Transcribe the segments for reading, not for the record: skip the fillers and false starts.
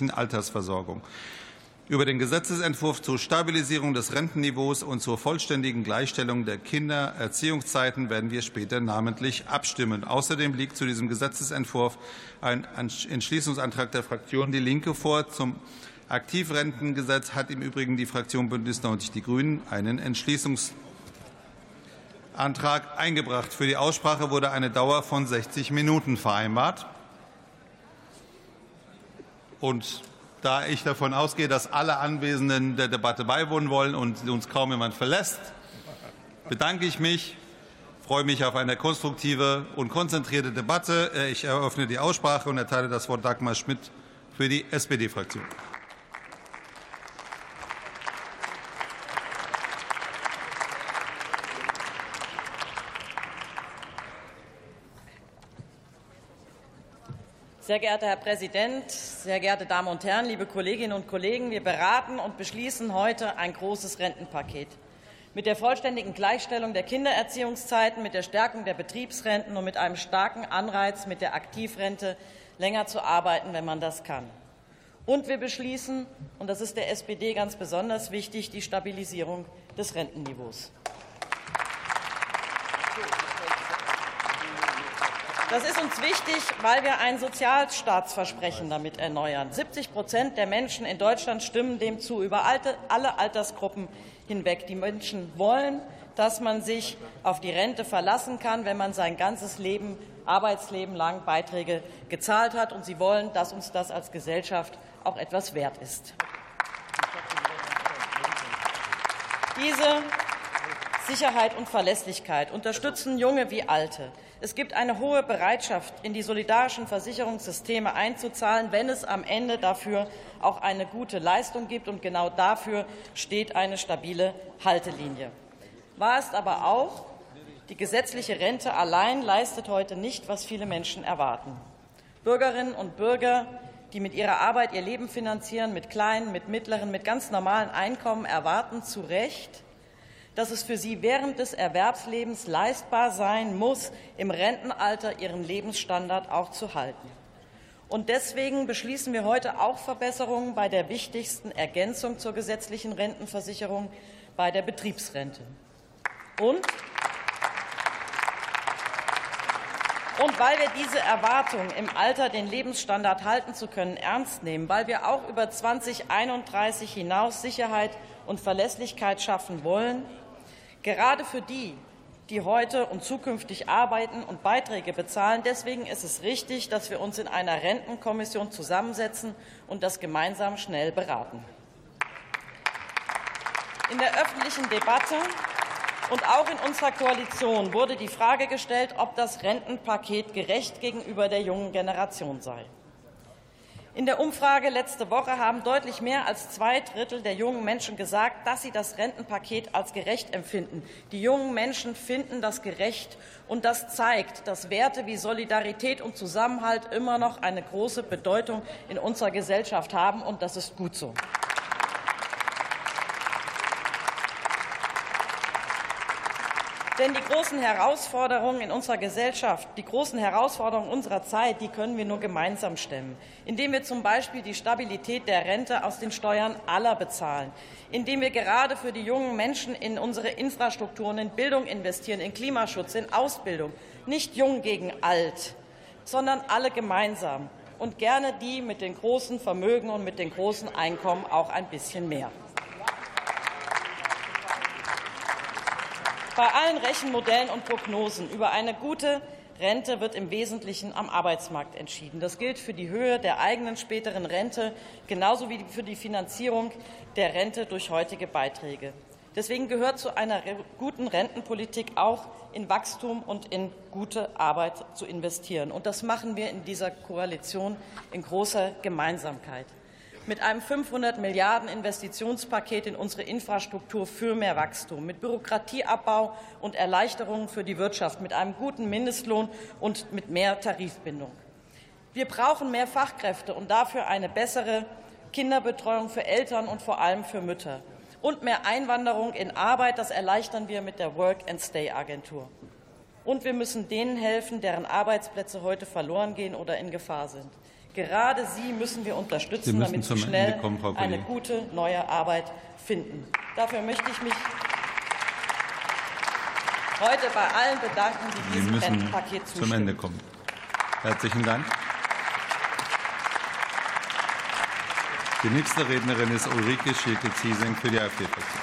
betrieblichen Altersversorgung. Über den Gesetzentwurf zur Stabilisierung des Rentenniveaus und zur vollständigen Gleichstellung der Kindererziehungszeiten werden wir später namentlich abstimmen. Außerdem liegt zu diesem Gesetzentwurf ein Entschließungsantrag der Fraktion DIE LINKE vor. Zum Aktivrentengesetz hat im Übrigen die Fraktion BÜNDNIS 90 die GRÜNEN einen Entschließungsantrag eingebracht. Für die Aussprache wurde eine Dauer von 60 Minuten vereinbart. Und da ich davon ausgehe, dass alle Anwesenden der Debatte beiwohnen wollen und uns kaum jemand verlässt, bedanke ich mich, freue mich auf eine konstruktive und konzentrierte Debatte. Ich eröffne die Aussprache und erteile das Wort Dagmar Schmidt für die SPD-Fraktion. Sehr geehrter Herr Präsident, sehr geehrte Damen und Herren, liebe Kolleginnen und Kollegen! Wir beraten und beschließen heute ein großes Rentenpaket mit der vollständigen Gleichstellung der Kindererziehungszeiten, mit der Stärkung der Betriebsrenten und mit einem starken Anreiz, mit der Aktivrente länger zu arbeiten, wenn man das kann. Und wir beschließen, und das ist der SPD ganz besonders wichtig, die Stabilisierung des Rentenniveaus. Das ist uns wichtig, weil wir ein Sozialstaatsversprechen damit erneuern. 70% der Menschen in Deutschland stimmen dem zu, über alle Altersgruppen hinweg. Die Menschen wollen, dass man sich auf die Rente verlassen kann, wenn man sein ganzes Arbeitsleben lang Beiträge gezahlt hat. Und sie wollen, dass uns das als Gesellschaft auch etwas wert ist. Diese Sicherheit und Verlässlichkeit unterstützen Junge wie Alte. Es gibt eine hohe Bereitschaft, in die solidarischen Versicherungssysteme einzuzahlen, wenn es am Ende dafür auch eine gute Leistung gibt. Und genau dafür steht eine stabile Haltelinie. Wahr ist aber auch, die gesetzliche Rente allein leistet heute nicht, was viele Menschen erwarten. Bürgerinnen und Bürger, die mit ihrer Arbeit ihr Leben finanzieren, mit kleinen, mit mittleren, mit ganz normalen Einkommen, erwarten zu Recht, dass es für sie während des Erwerbslebens leistbar sein muss, im Rentenalter ihren Lebensstandard auch zu halten. Und deswegen beschließen wir heute auch Verbesserungen bei der wichtigsten Ergänzung zur gesetzlichen Rentenversicherung, bei der Betriebsrente. Und weil wir diese Erwartung, im Alter den Lebensstandard halten zu können, ernst nehmen, weil wir auch über 2031 hinaus Sicherheit und Verlässlichkeit schaffen wollen, gerade für die, die heute und zukünftig arbeiten und Beiträge bezahlen. Deswegen ist es richtig, dass wir uns in einer Rentenkommission zusammensetzen und das gemeinsam schnell beraten. In der öffentlichen Debatte und auch in unserer Koalition wurde die Frage gestellt, ob das Rentenpaket gerecht gegenüber der jungen Generation sei. In der Umfrage letzte Woche haben deutlich mehr als 2/3 der jungen Menschen gesagt, dass sie das Rentenpaket als gerecht empfinden. Die jungen Menschen finden das gerecht, und das zeigt, dass Werte wie Solidarität und Zusammenhalt immer noch eine große Bedeutung in unserer Gesellschaft haben, und das ist gut so. Denn die großen Herausforderungen in unserer Gesellschaft, die großen Herausforderungen unserer Zeit, die können wir nur gemeinsam stemmen, indem wir zum Beispiel die Stabilität der Rente aus den Steuern aller bezahlen, indem wir gerade für die jungen Menschen in unsere Infrastrukturen, in Bildung investieren, in Klimaschutz, in Ausbildung. Nicht jung gegen alt, sondern alle gemeinsam, und gerne die mit den großen Vermögen und mit den großen Einkommen auch ein bisschen mehr. Bei allen Rechenmodellen und Prognosen über eine gute Rente wird im Wesentlichen am Arbeitsmarkt entschieden. Das gilt für die Höhe der eigenen späteren Rente, genauso wie für die Finanzierung der Rente durch heutige Beiträge. Deswegen gehört zu einer guten Rentenpolitik auch, in Wachstum und in gute Arbeit zu investieren. Und das machen wir in dieser Koalition in großer Gemeinsamkeit. Mit einem 500 Milliarden Investitionspaket in unsere Infrastruktur für mehr Wachstum, mit Bürokratieabbau und Erleichterungen für die Wirtschaft, mit einem guten Mindestlohn und mit mehr Tarifbindung. Wir brauchen mehr Fachkräfte und dafür eine bessere Kinderbetreuung für Eltern und vor allem für Mütter. Und mehr Einwanderung in Arbeit, das erleichtern wir mit der Work-and-Stay-Agentur. Und wir müssen denen helfen, deren Arbeitsplätze heute verloren gehen oder in Gefahr sind. Gerade sie müssen wir unterstützen, damit sie schnell eine gute neue Arbeit finden. Dafür möchte ich mich heute bei allen bedanken, die diesem Rentenpaket zustimmen. Zum Ende kommen. Herzlichen Dank. Die nächste Rednerin ist Ulrike Schierke-Ziesing für die AfD-Fraktion.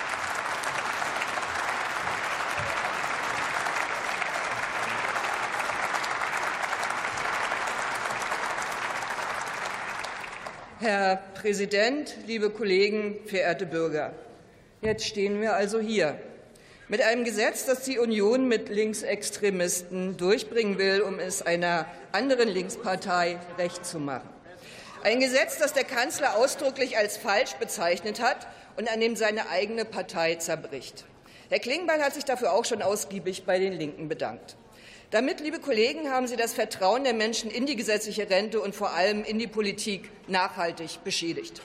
Herr Präsident, liebe Kollegen, verehrte Bürger! Jetzt stehen wir also hier mit einem Gesetz, das die Union mit Linksextremisten durchbringen will, um es einer anderen Linkspartei recht zu machen. Ein Gesetz, das der Kanzler ausdrücklich als falsch bezeichnet hat und an dem seine eigene Partei zerbricht. Herr Klingbeil hat sich dafür auch schon ausgiebig bei den Linken bedankt. Damit, liebe Kollegen, haben Sie das Vertrauen der Menschen in die gesetzliche Rente und vor allem in die Politik nachhaltig beschädigt.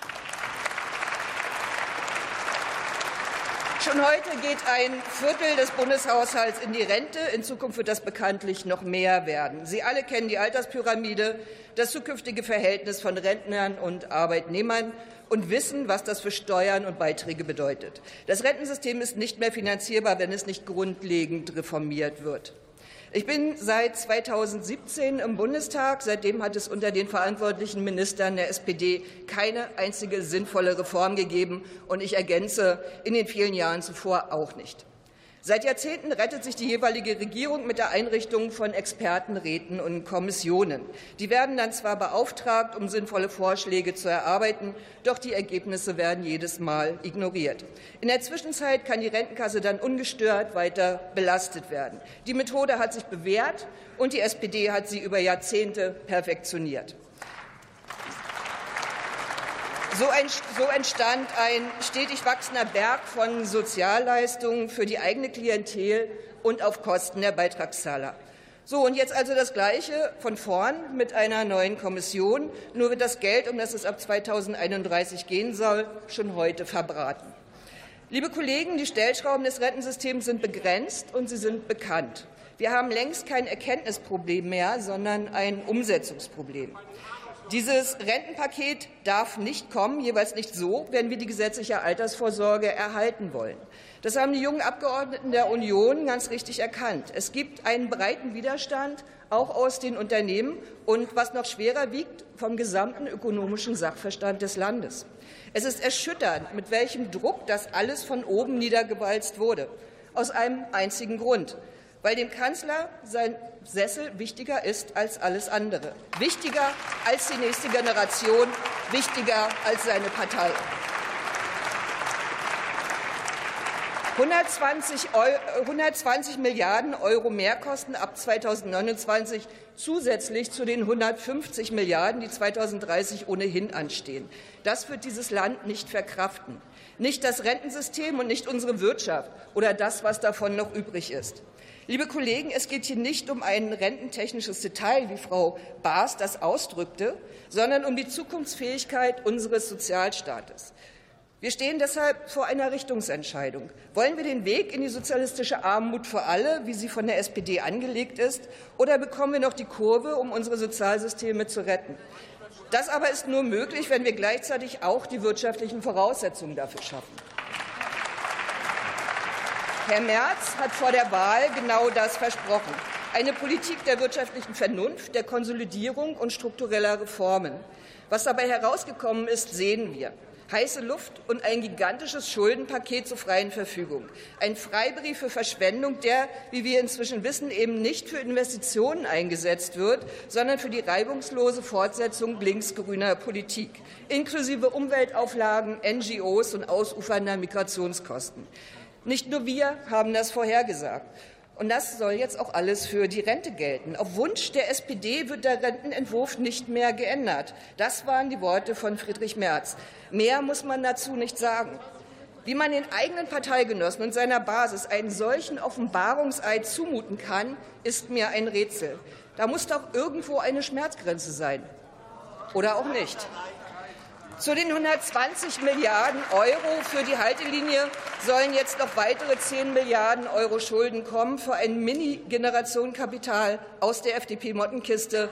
Schon heute geht ein Viertel des Bundeshaushalts in die Rente. In Zukunft wird das bekanntlich noch mehr werden. Sie alle kennen die Alterspyramide, das zukünftige Verhältnis von Rentnern und Arbeitnehmern und wissen, was das für Steuern und Beiträge bedeutet. Das Rentensystem ist nicht mehr finanzierbar, wenn es nicht grundlegend reformiert wird. Ich bin seit 2017 im Bundestag. Seitdem hat es unter den verantwortlichen Ministern der SPD keine einzige sinnvolle Reform gegeben. Und ich ergänze, in den vielen Jahren zuvor auch nicht. Seit Jahrzehnten rettet sich die jeweilige Regierung mit der Einrichtung von Expertenräten und Kommissionen. Die werden dann zwar beauftragt, um sinnvolle Vorschläge zu erarbeiten, doch die Ergebnisse werden jedes Mal ignoriert. In der Zwischenzeit kann die Rentenkasse dann ungestört weiter belastet werden. Die Methode hat sich bewährt, und die SPD hat sie über Jahrzehnte perfektioniert. So entstand ein stetig wachsender Berg von Sozialleistungen für die eigene Klientel und auf Kosten der Beitragszahler. So, und jetzt also das Gleiche von vorn mit einer neuen Kommission. Nur wird das Geld, um das es ab 2031 gehen soll, schon heute verbraten. Liebe Kollegen, die Stellschrauben des Rentensystems sind begrenzt und sie sind bekannt. Wir haben längst kein Erkenntnisproblem mehr, sondern ein Umsetzungsproblem. Dieses Rentenpaket darf nicht kommen, jeweils nicht so, wenn wir die gesetzliche Altersvorsorge erhalten wollen. Das haben die jungen Abgeordneten der Union ganz richtig erkannt. Es gibt einen breiten Widerstand, auch aus den Unternehmen und, was noch schwerer wiegt, vom gesamten ökonomischen Sachverstand des Landes. Es ist erschütternd, mit welchem Druck das alles von oben niedergewalzt wurde. Aus einem einzigen Grund: weil dem Kanzler sein Sessel wichtiger ist als alles andere, wichtiger als die nächste Generation, wichtiger als seine Partei. 120 Milliarden € Mehrkosten ab 2029 zusätzlich zu den 150 Milliarden, die 2030 ohnehin anstehen. Das wird dieses Land nicht verkraften. Nicht das Rentensystem und nicht unsere Wirtschaft oder das, was davon noch übrig ist. Liebe Kollegen, es geht hier nicht um ein rententechnisches Detail, wie Frau Baas das ausdrückte, sondern um die Zukunftsfähigkeit unseres Sozialstaates. Wir stehen deshalb vor einer Richtungsentscheidung. Wollen wir den Weg in die sozialistische Armut für alle, wie sie von der SPD angelegt ist, oder bekommen wir noch die Kurve, um unsere Sozialsysteme zu retten? Das aber ist nur möglich, wenn wir gleichzeitig auch die wirtschaftlichen Voraussetzungen dafür schaffen. Herr Merz hat vor der Wahl genau das versprochen: eine Politik der wirtschaftlichen Vernunft, der Konsolidierung und struktureller Reformen. Was dabei herausgekommen ist, sehen wir: heiße Luft und ein gigantisches Schuldenpaket zur freien Verfügung. Ein Freibrief für Verschwendung, der, wie wir inzwischen wissen, eben nicht für Investitionen eingesetzt wird, sondern für die reibungslose Fortsetzung linksgrüner Politik, inklusive Umweltauflagen, NGOs und ausufernder Migrationskosten. Nicht nur wir haben das vorhergesagt. Und das soll jetzt auch alles für die Rente gelten. Auf Wunsch der SPD wird der Rentenentwurf nicht mehr geändert. Das waren die Worte von Friedrich Merz. Mehr muss man dazu nicht sagen. Wie man den eigenen Parteigenossen und seiner Basis einen solchen Offenbarungseid zumuten kann, ist mir ein Rätsel. Da muss doch irgendwo eine Schmerzgrenze sein. Oder auch nicht. Zu den 120 Milliarden € für die Haltelinie sollen jetzt noch weitere 10 Milliarden € Schulden kommen für ein Mini-Generationenkapital aus der FDP-Mottenkiste.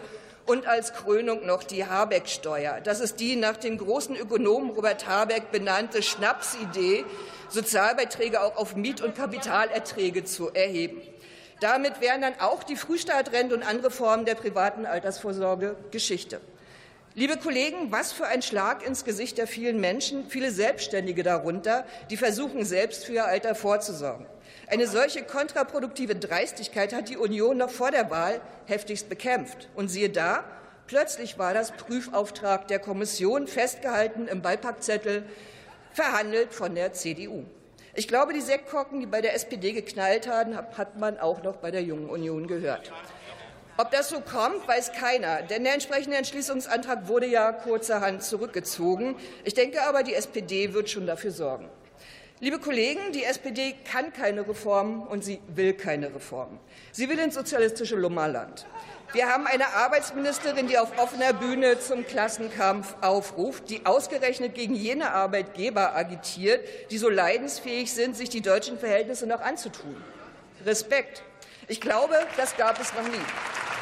Und als Krönung noch die Habeck-Steuer. Das ist die nach dem großen Ökonomen Robert Habeck benannte Schnapsidee, Sozialbeiträge auch auf Miet- und Kapitalerträge zu erheben. Damit wären dann auch die Frühstartrente und andere Formen der privaten Altersvorsorge Geschichte. Liebe Kollegen, was für ein Schlag ins Gesicht der vielen Menschen, viele Selbstständige darunter, die versuchen, selbst für ihr Alter vorzusorgen. Eine solche kontraproduktive Dreistigkeit hat die Union noch vor der Wahl heftigst bekämpft. Und siehe da, plötzlich war das Prüfauftrag der Kommission festgehalten im Beipackzettel, verhandelt von der CDU. Ich glaube, die Sektkorken, die bei der SPD geknallt haben, hat man auch noch bei der Jungen Union gehört. Ob das so kommt, weiß keiner, denn der entsprechende Entschließungsantrag wurde ja kurzerhand zurückgezogen. Ich denke aber, die SPD wird schon dafür sorgen. Liebe Kollegen, die SPD kann keine Reformen und sie will keine Reformen. Sie will ins sozialistische Lummerland. Wir haben eine Arbeitsministerin, die auf offener Bühne zum Klassenkampf aufruft, die ausgerechnet gegen jene Arbeitgeber agitiert, die so leidensfähig sind, sich die deutschen Verhältnisse noch anzutun. Respekt. Ich glaube, das gab es noch nie.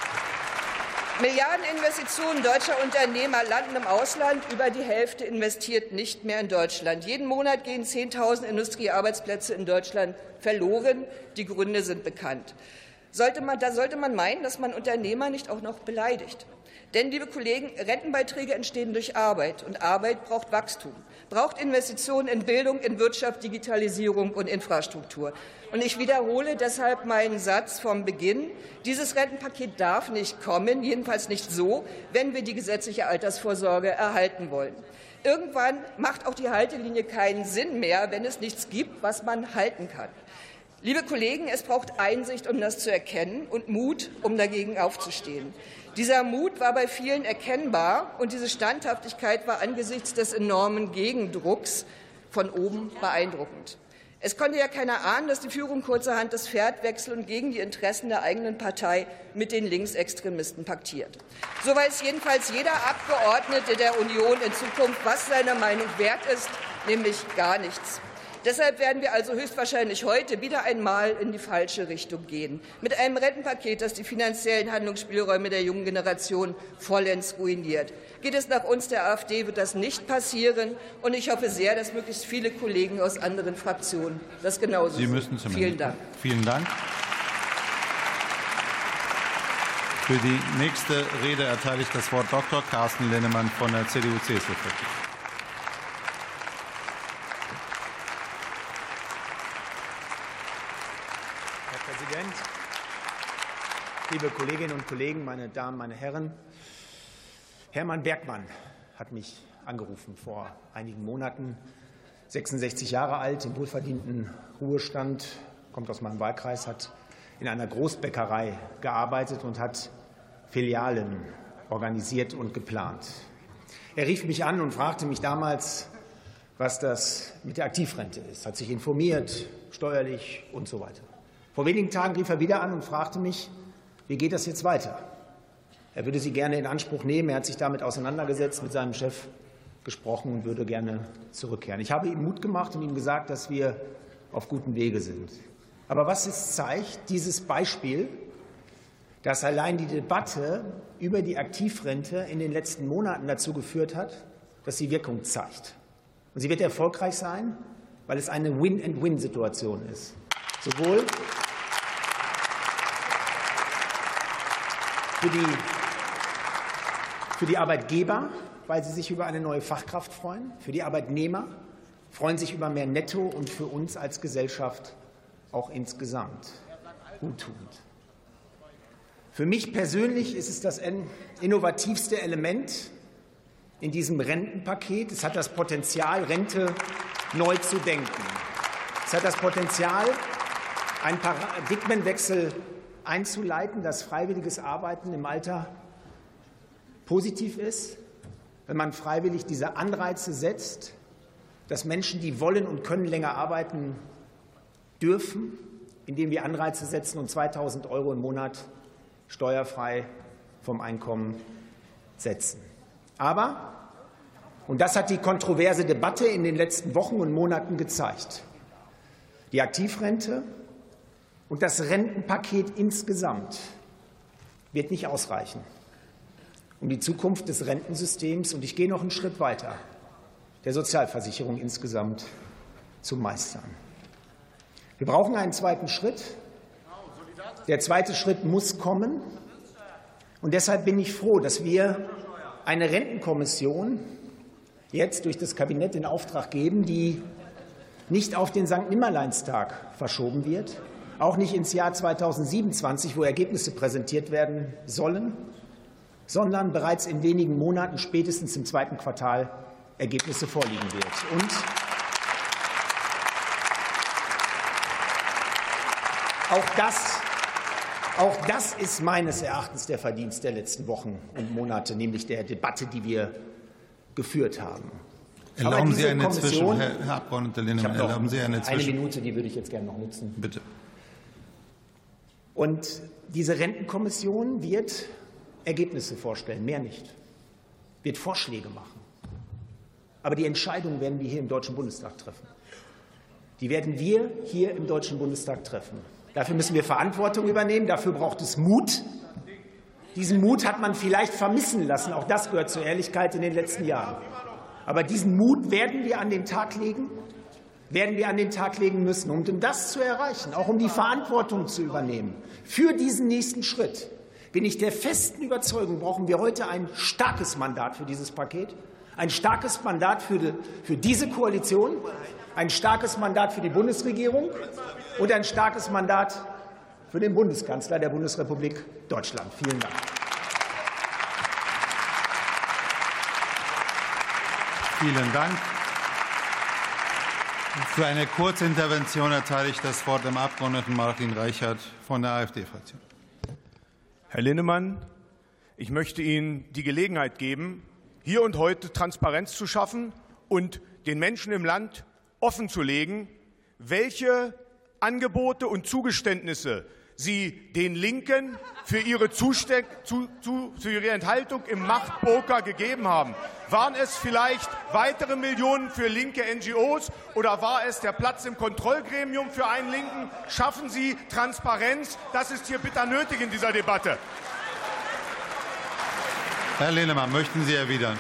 Milliardeninvestitionen deutscher Unternehmer landen im Ausland. Über die Hälfte investiert nicht mehr in Deutschland. Jeden Monat gehen 10.000 Industriearbeitsplätze in Deutschland verloren. Die Gründe sind bekannt. Da sollte man meinen, dass man Unternehmer nicht auch noch beleidigt. Denn, liebe Kollegen, Rentenbeiträge entstehen durch Arbeit. Und Arbeit braucht Wachstum, braucht Investitionen in Bildung, in Wirtschaft, Digitalisierung und Infrastruktur. Und ich wiederhole deshalb meinen Satz vom Beginn. Dieses Rentenpaket darf nicht kommen, jedenfalls nicht so, wenn wir die gesetzliche Altersvorsorge erhalten wollen. Irgendwann macht auch die Haltelinie keinen Sinn mehr, wenn es nichts gibt, was man halten kann. Liebe Kollegen, es braucht Einsicht, um das zu erkennen, und Mut, um dagegen aufzustehen. Dieser Mut war bei vielen erkennbar, und diese Standhaftigkeit war angesichts des enormen Gegendrucks von oben beeindruckend. Es konnte ja keiner ahnen, dass die Führung kurzerhand das Pferd wechselt und gegen die Interessen der eigenen Partei mit den Linksextremisten paktiert. So weiß jedenfalls jeder Abgeordnete der Union in Zukunft, was seine Meinung wert ist, nämlich gar nichts. Deshalb werden wir also höchstwahrscheinlich heute wieder einmal in die falsche Richtung gehen. Mit einem Rentenpaket, das die finanziellen Handlungsspielräume der jungen Generation vollends ruiniert. Geht es nach uns, der AfD, wird das nicht passieren. Und ich hoffe sehr, dass möglichst viele Kollegen aus anderen Fraktionen das genauso sehen. Vielen Dank. Vielen Dank. Für die nächste Rede erteile ich das Wort Dr. Carsten Linnemann von der CDU-CSU-Fraktion. Liebe Kolleginnen und Kollegen, meine Damen, meine Herren! Hermann Bergmann hat mich angerufen vor einigen Monaten, 66 Jahre alt, im wohlverdienten Ruhestand, kommt aus meinem Wahlkreis, hat in einer Großbäckerei gearbeitet und hat Filialen organisiert und geplant. Er rief mich an und fragte mich damals, was das mit der Aktivrente ist, hat sich informiert, steuerlich und so weiter. Vor wenigen Tagen rief er wieder an und fragte mich, wie geht das jetzt weiter? Er würde sie gerne in Anspruch nehmen. Er hat sich damit auseinandergesetzt, mit seinem Chef gesprochen und würde gerne zurückkehren. Ich habe ihm Mut gemacht und ihm gesagt, dass wir auf gutem Wege sind. Aber was es zeigt, dieses Beispiel, dass allein die Debatte über die Aktivrente in den letzten Monaten dazu geführt hat, dass sie Wirkung zeigt. Und sie wird erfolgreich sein, weil es eine Win-and-Win-Situation ist. Sowohl für die Arbeitgeber, weil sie sich über eine neue Fachkraft freuen, für die Arbeitnehmer freuen sich über mehr Netto und für uns als Gesellschaft auch insgesamt guttunend. Für mich persönlich ist es das innovativste Element in diesem Rentenpaket. Es hat das Potenzial, Rente neu zu denken. Es hat das Potenzial, einen Paradigmenwechsel einzuleiten, dass freiwilliges Arbeiten im Alter positiv ist, wenn man freiwillig diese Anreize setzt, dass Menschen, die wollen und können, länger arbeiten dürfen, indem wir Anreize setzen und 2.000 € im Monat steuerfrei vom Einkommen setzen. Aber, und das hat die kontroverse Debatte in den letzten Wochen und Monaten gezeigt, die Aktivrente und das Rentenpaket insgesamt wird nicht ausreichen. um die Zukunft des Rentensystems, und ich gehe noch einen Schritt weiter, der Sozialversicherung insgesamt zu meistern. Wir brauchen einen zweiten Schritt. Der zweite Schritt muss kommen. Und deshalb bin ich froh, dass wir eine Rentenkommission jetzt durch das Kabinett in Auftrag geben, die nicht auf den Sankt-Nimmerleinstag verschoben wird, auch nicht ins Jahr 2027, wo Ergebnisse präsentiert werden sollen, sondern bereits in wenigen Monaten, spätestens im zweiten Quartal, Ergebnisse vorliegen wird. Und auch das ist meines Erachtens der Verdienst der letzten Wochen und Monate, nämlich der Debatte, die wir geführt haben. Erlauben Sie eine Herr Abgeordneter Linnemann, erlauben Sie eine Minute, die würde ich jetzt gerne noch nutzen. Bitte. Und diese Rentenkommission wird Ergebnisse vorstellen, mehr nicht, wird Vorschläge machen. Aber die Entscheidungen werden wir hier im Deutschen Bundestag treffen. Die werden wir hier im Deutschen Bundestag treffen. Dafür müssen wir Verantwortung übernehmen, dafür braucht es Mut. Diesen Mut hat man vielleicht vermissen lassen, auch das gehört zur Ehrlichkeit in den letzten Jahren. Aber diesen Mut werden wir an den Tag legen müssen. Und um das zu erreichen, auch um die Verantwortung zu übernehmen für diesen nächsten Schritt, bin ich der festen Überzeugung, brauchen wir heute ein starkes Mandat für dieses Paket, ein starkes Mandat für diese Koalition, ein starkes Mandat für die Bundesregierung und ein starkes Mandat für den Bundeskanzler der Bundesrepublik Deutschland. Vielen Dank. Vielen Dank. Für eine Kurzintervention erteile ich das Wort dem Abgeordneten Martin Reichert von der AfD-Fraktion. Herr Linnemann, ich möchte Ihnen die Gelegenheit geben, hier und heute Transparenz zu schaffen und den Menschen im Land offenzulegen, welche Angebote und Zugeständnisse Sie den Linken für ihre Enthaltung im Machtpoker gegeben haben. Waren es vielleicht weitere Millionen für linke NGOs oder war es der Platz im Kontrollgremium für einen Linken? Schaffen Sie Transparenz. Das ist hier bitter nötig in dieser Debatte. Herr Linnemann, möchten Sie erwidern?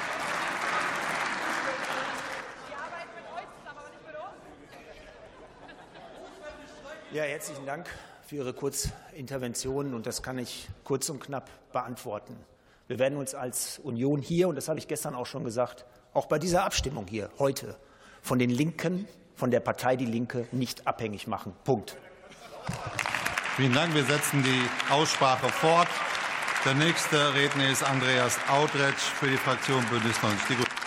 Ja, herzlichen Dank für Ihre Kurzintervention, und das kann ich kurz und knapp beantworten. Wir werden uns als Union hier, und das habe ich gestern auch schon gesagt, auch bei dieser Abstimmung hier heute von den Linken, von der Partei Die Linke nicht abhängig machen. Punkt. Vielen Dank. Wir setzen die Aussprache fort. Der nächste Redner ist Andreas Audretsch für die Fraktion Bündnis 90 Die Grünen.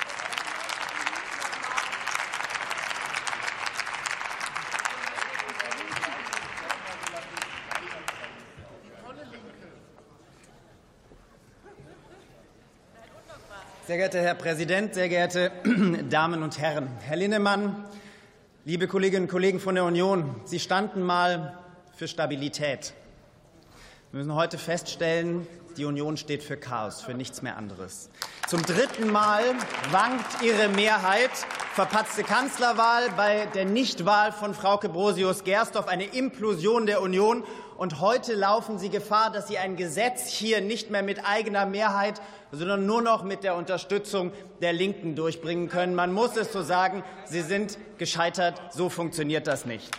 Sehr geehrter Herr Präsident, sehr geehrte Damen und Herren! Herr Linnemann, liebe Kolleginnen und Kollegen von der Union, Sie standen mal für Stabilität. Wir müssen heute feststellen, die Union steht für Chaos, für nichts mehr anderes. Zum dritten Mal wankt Ihre Mehrheit, verpatzte Kanzlerwahl, bei der Nichtwahl von Frauke Brosius-Gersdorf, eine Implosion der Union. Und heute laufen Sie Gefahr, dass Sie ein Gesetz hier nicht mehr mit eigener Mehrheit, sondern nur noch mit der Unterstützung der Linken durchbringen können. Man muss es so sagen, Sie sind gescheitert. So funktioniert das nicht.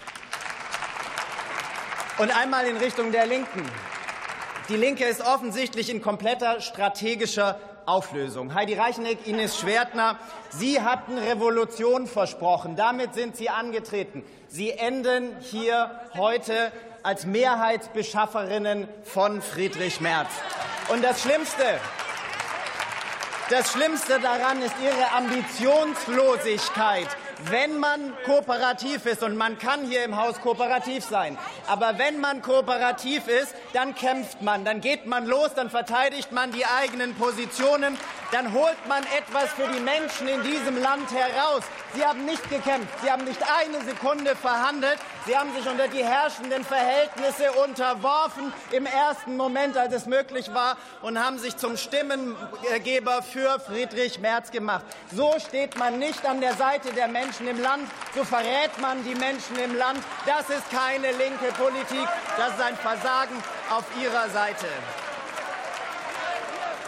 Und einmal in Richtung der Linken. Die Linke ist offensichtlich in kompletter strategischer Auflösung. Heidi Reicheneck, Ines Schwertner, Sie hatten Revolution versprochen. Damit sind Sie angetreten. Sie enden hier heute als Mehrheitsbeschafferinnen von Friedrich Merz. Und das Schlimmste daran ist Ihre Ambitionslosigkeit. Wenn man kooperativ ist, und man kann hier im Haus kooperativ sein, aber wenn man kooperativ ist, dann kämpft man, dann geht man los, dann verteidigt man die eigenen Positionen, dann holt man etwas für die Menschen in diesem Land heraus. Sie haben nicht gekämpft, Sie haben nicht eine Sekunde verhandelt, Sie haben sich unter die herrschenden Verhältnisse unterworfen im ersten Moment, als es möglich war, und haben sich zum Stimmengeber für Friedrich Merz gemacht. So steht man nicht an der Seite der Menschen im Land, so verrät man die Menschen im Land. Das ist keine linke Politik, das ist ein Versagen auf Ihrer Seite.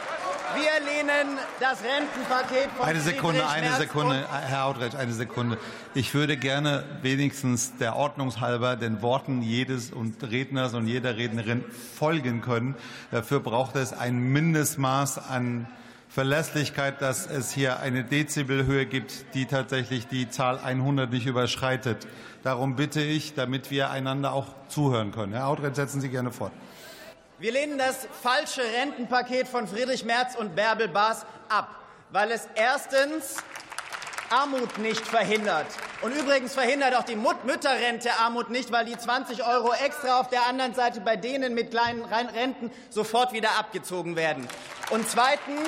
Wir lehnen das Rentenpaket von Eine Sekunde, Friedrich Merz Herr Autrech, eine Sekunde. Ich würde gerne wenigstens der Ordnung halber den Worten jedes Redners und jeder Rednerin folgen können. Dafür braucht es ein Mindestmaß an Verlässlichkeit, dass es hier eine Dezibelhöhe gibt, die tatsächlich die Zahl 100 nicht überschreitet. Darum bitte ich, damit wir einander auch zuhören können. Herr Autrech, setzen Sie gerne fort. Wir lehnen das falsche Rentenpaket von Friedrich Merz und Bärbel Baas ab, weil es erstens Armut nicht verhindert. Und übrigens verhindert auch die Mütterrente Armut nicht, weil die 20 € extra auf der anderen Seite bei denen mit kleinen Renten sofort wieder abgezogen werden. Und zweitens,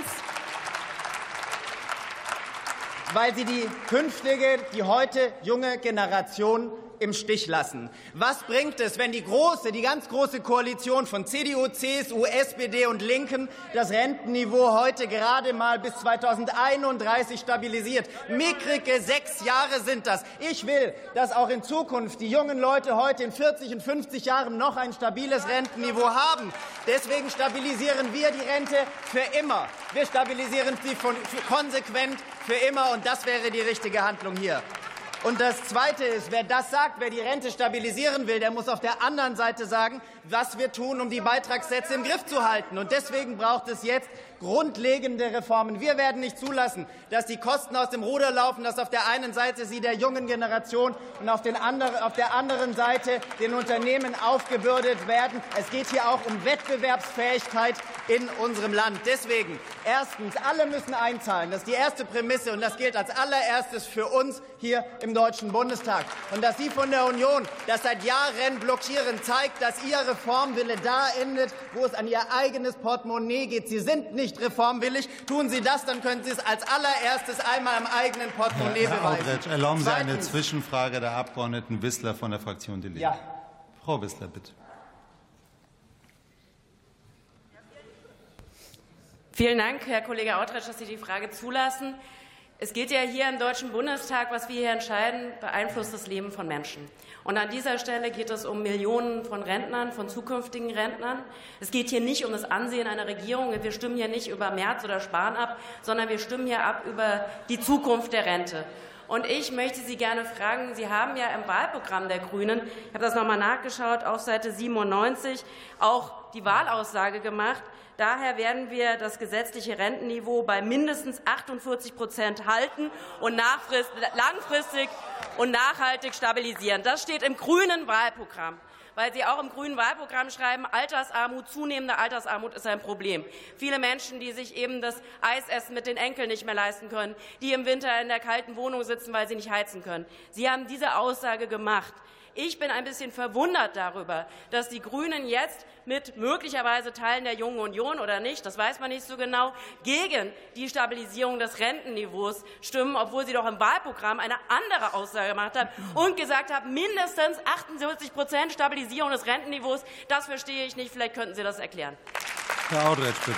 weil sie die heute junge Generation im Stich lassen. Was bringt es, wenn die ganz große Koalition von CDU, CSU, SPD und Linken das Rentenniveau heute gerade mal bis 2031 stabilisiert? Mickrige 6 Jahre sind das. Ich will, dass auch in Zukunft die jungen Leute heute in 40 und 50 Jahren noch ein stabiles Rentenniveau haben. Deswegen stabilisieren wir die Rente für immer. Wir stabilisieren sie konsequent für immer, und das wäre die richtige Handlung hier. Und das Zweite ist, wer das sagt, wer die Rente stabilisieren will, der muss auf der anderen Seite sagen, was wir tun, um die Beitragssätze im Griff zu halten. Und deswegen braucht es jetzt grundlegende Reformen. Wir werden nicht zulassen, dass die Kosten aus dem Ruder laufen, dass auf der einen Seite sie der jungen Generation und auf der anderen Seite den Unternehmen aufgebürdet werden. Es geht hier auch um Wettbewerbsfähigkeit in unserem Land. Deswegen erstens, alle müssen einzahlen. Das ist die erste Prämisse, und das gilt als allererstes für uns hier im Deutschen Bundestag. Und dass Sie von der Union das seit Jahren blockieren, zeigt, dass Ihr Reformwille da endet, wo es an Ihr eigenes Portemonnaie geht. Sie sind nicht reformwillig. Tun Sie das, dann können Sie es als allererstes einmal am eigenen Portemonnaie beweisen. Herr Autrech, erlauben Sie eine Zwischenfrage der Abgeordneten Wissler von der Fraktion Die Linke. Ja. Frau Wissler, bitte. Vielen Dank, Herr Kollege Autrech, dass Sie die Frage zulassen. Es geht ja hier im Deutschen Bundestag, was wir hier entscheiden, beeinflusst das Leben von Menschen. Und an dieser Stelle geht es um Millionen von Rentnern, von zukünftigen Rentnern. Es geht hier nicht um das Ansehen einer Regierung. Wir stimmen hier nicht über Merz oder Spahn ab, sondern wir stimmen hier ab über die Zukunft der Rente. Und ich möchte Sie gerne fragen, Sie haben ja im Wahlprogramm der Grünen, ich habe das noch mal nachgeschaut, auf Seite 97 auch die Wahlaussage gemacht, daher werden wir das gesetzliche Rentenniveau bei mindestens 48% halten und langfristig und nachhaltig stabilisieren. Das steht im grünen Wahlprogramm, weil Sie auch im grünen Wahlprogramm schreiben, Altersarmut, zunehmende Altersarmut ist ein Problem. Viele Menschen, die sich eben das Eisessen mit den Enkeln nicht mehr leisten können, die im Winter in der kalten Wohnung sitzen, weil sie nicht heizen können. Sie haben diese Aussage gemacht. Ich bin ein bisschen verwundert darüber, dass die Grünen jetzt mit möglicherweise Teilen der Jungen Union oder nicht, das weiß man nicht so genau, gegen die Stabilisierung des Rentenniveaus stimmen, obwohl sie doch im Wahlprogramm eine andere Aussage gemacht haben und gesagt haben, mindestens 78% Stabilisierung des Rentenniveaus. Das verstehe ich nicht. Vielleicht könnten Sie das erklären. Herr Autrech, bitte.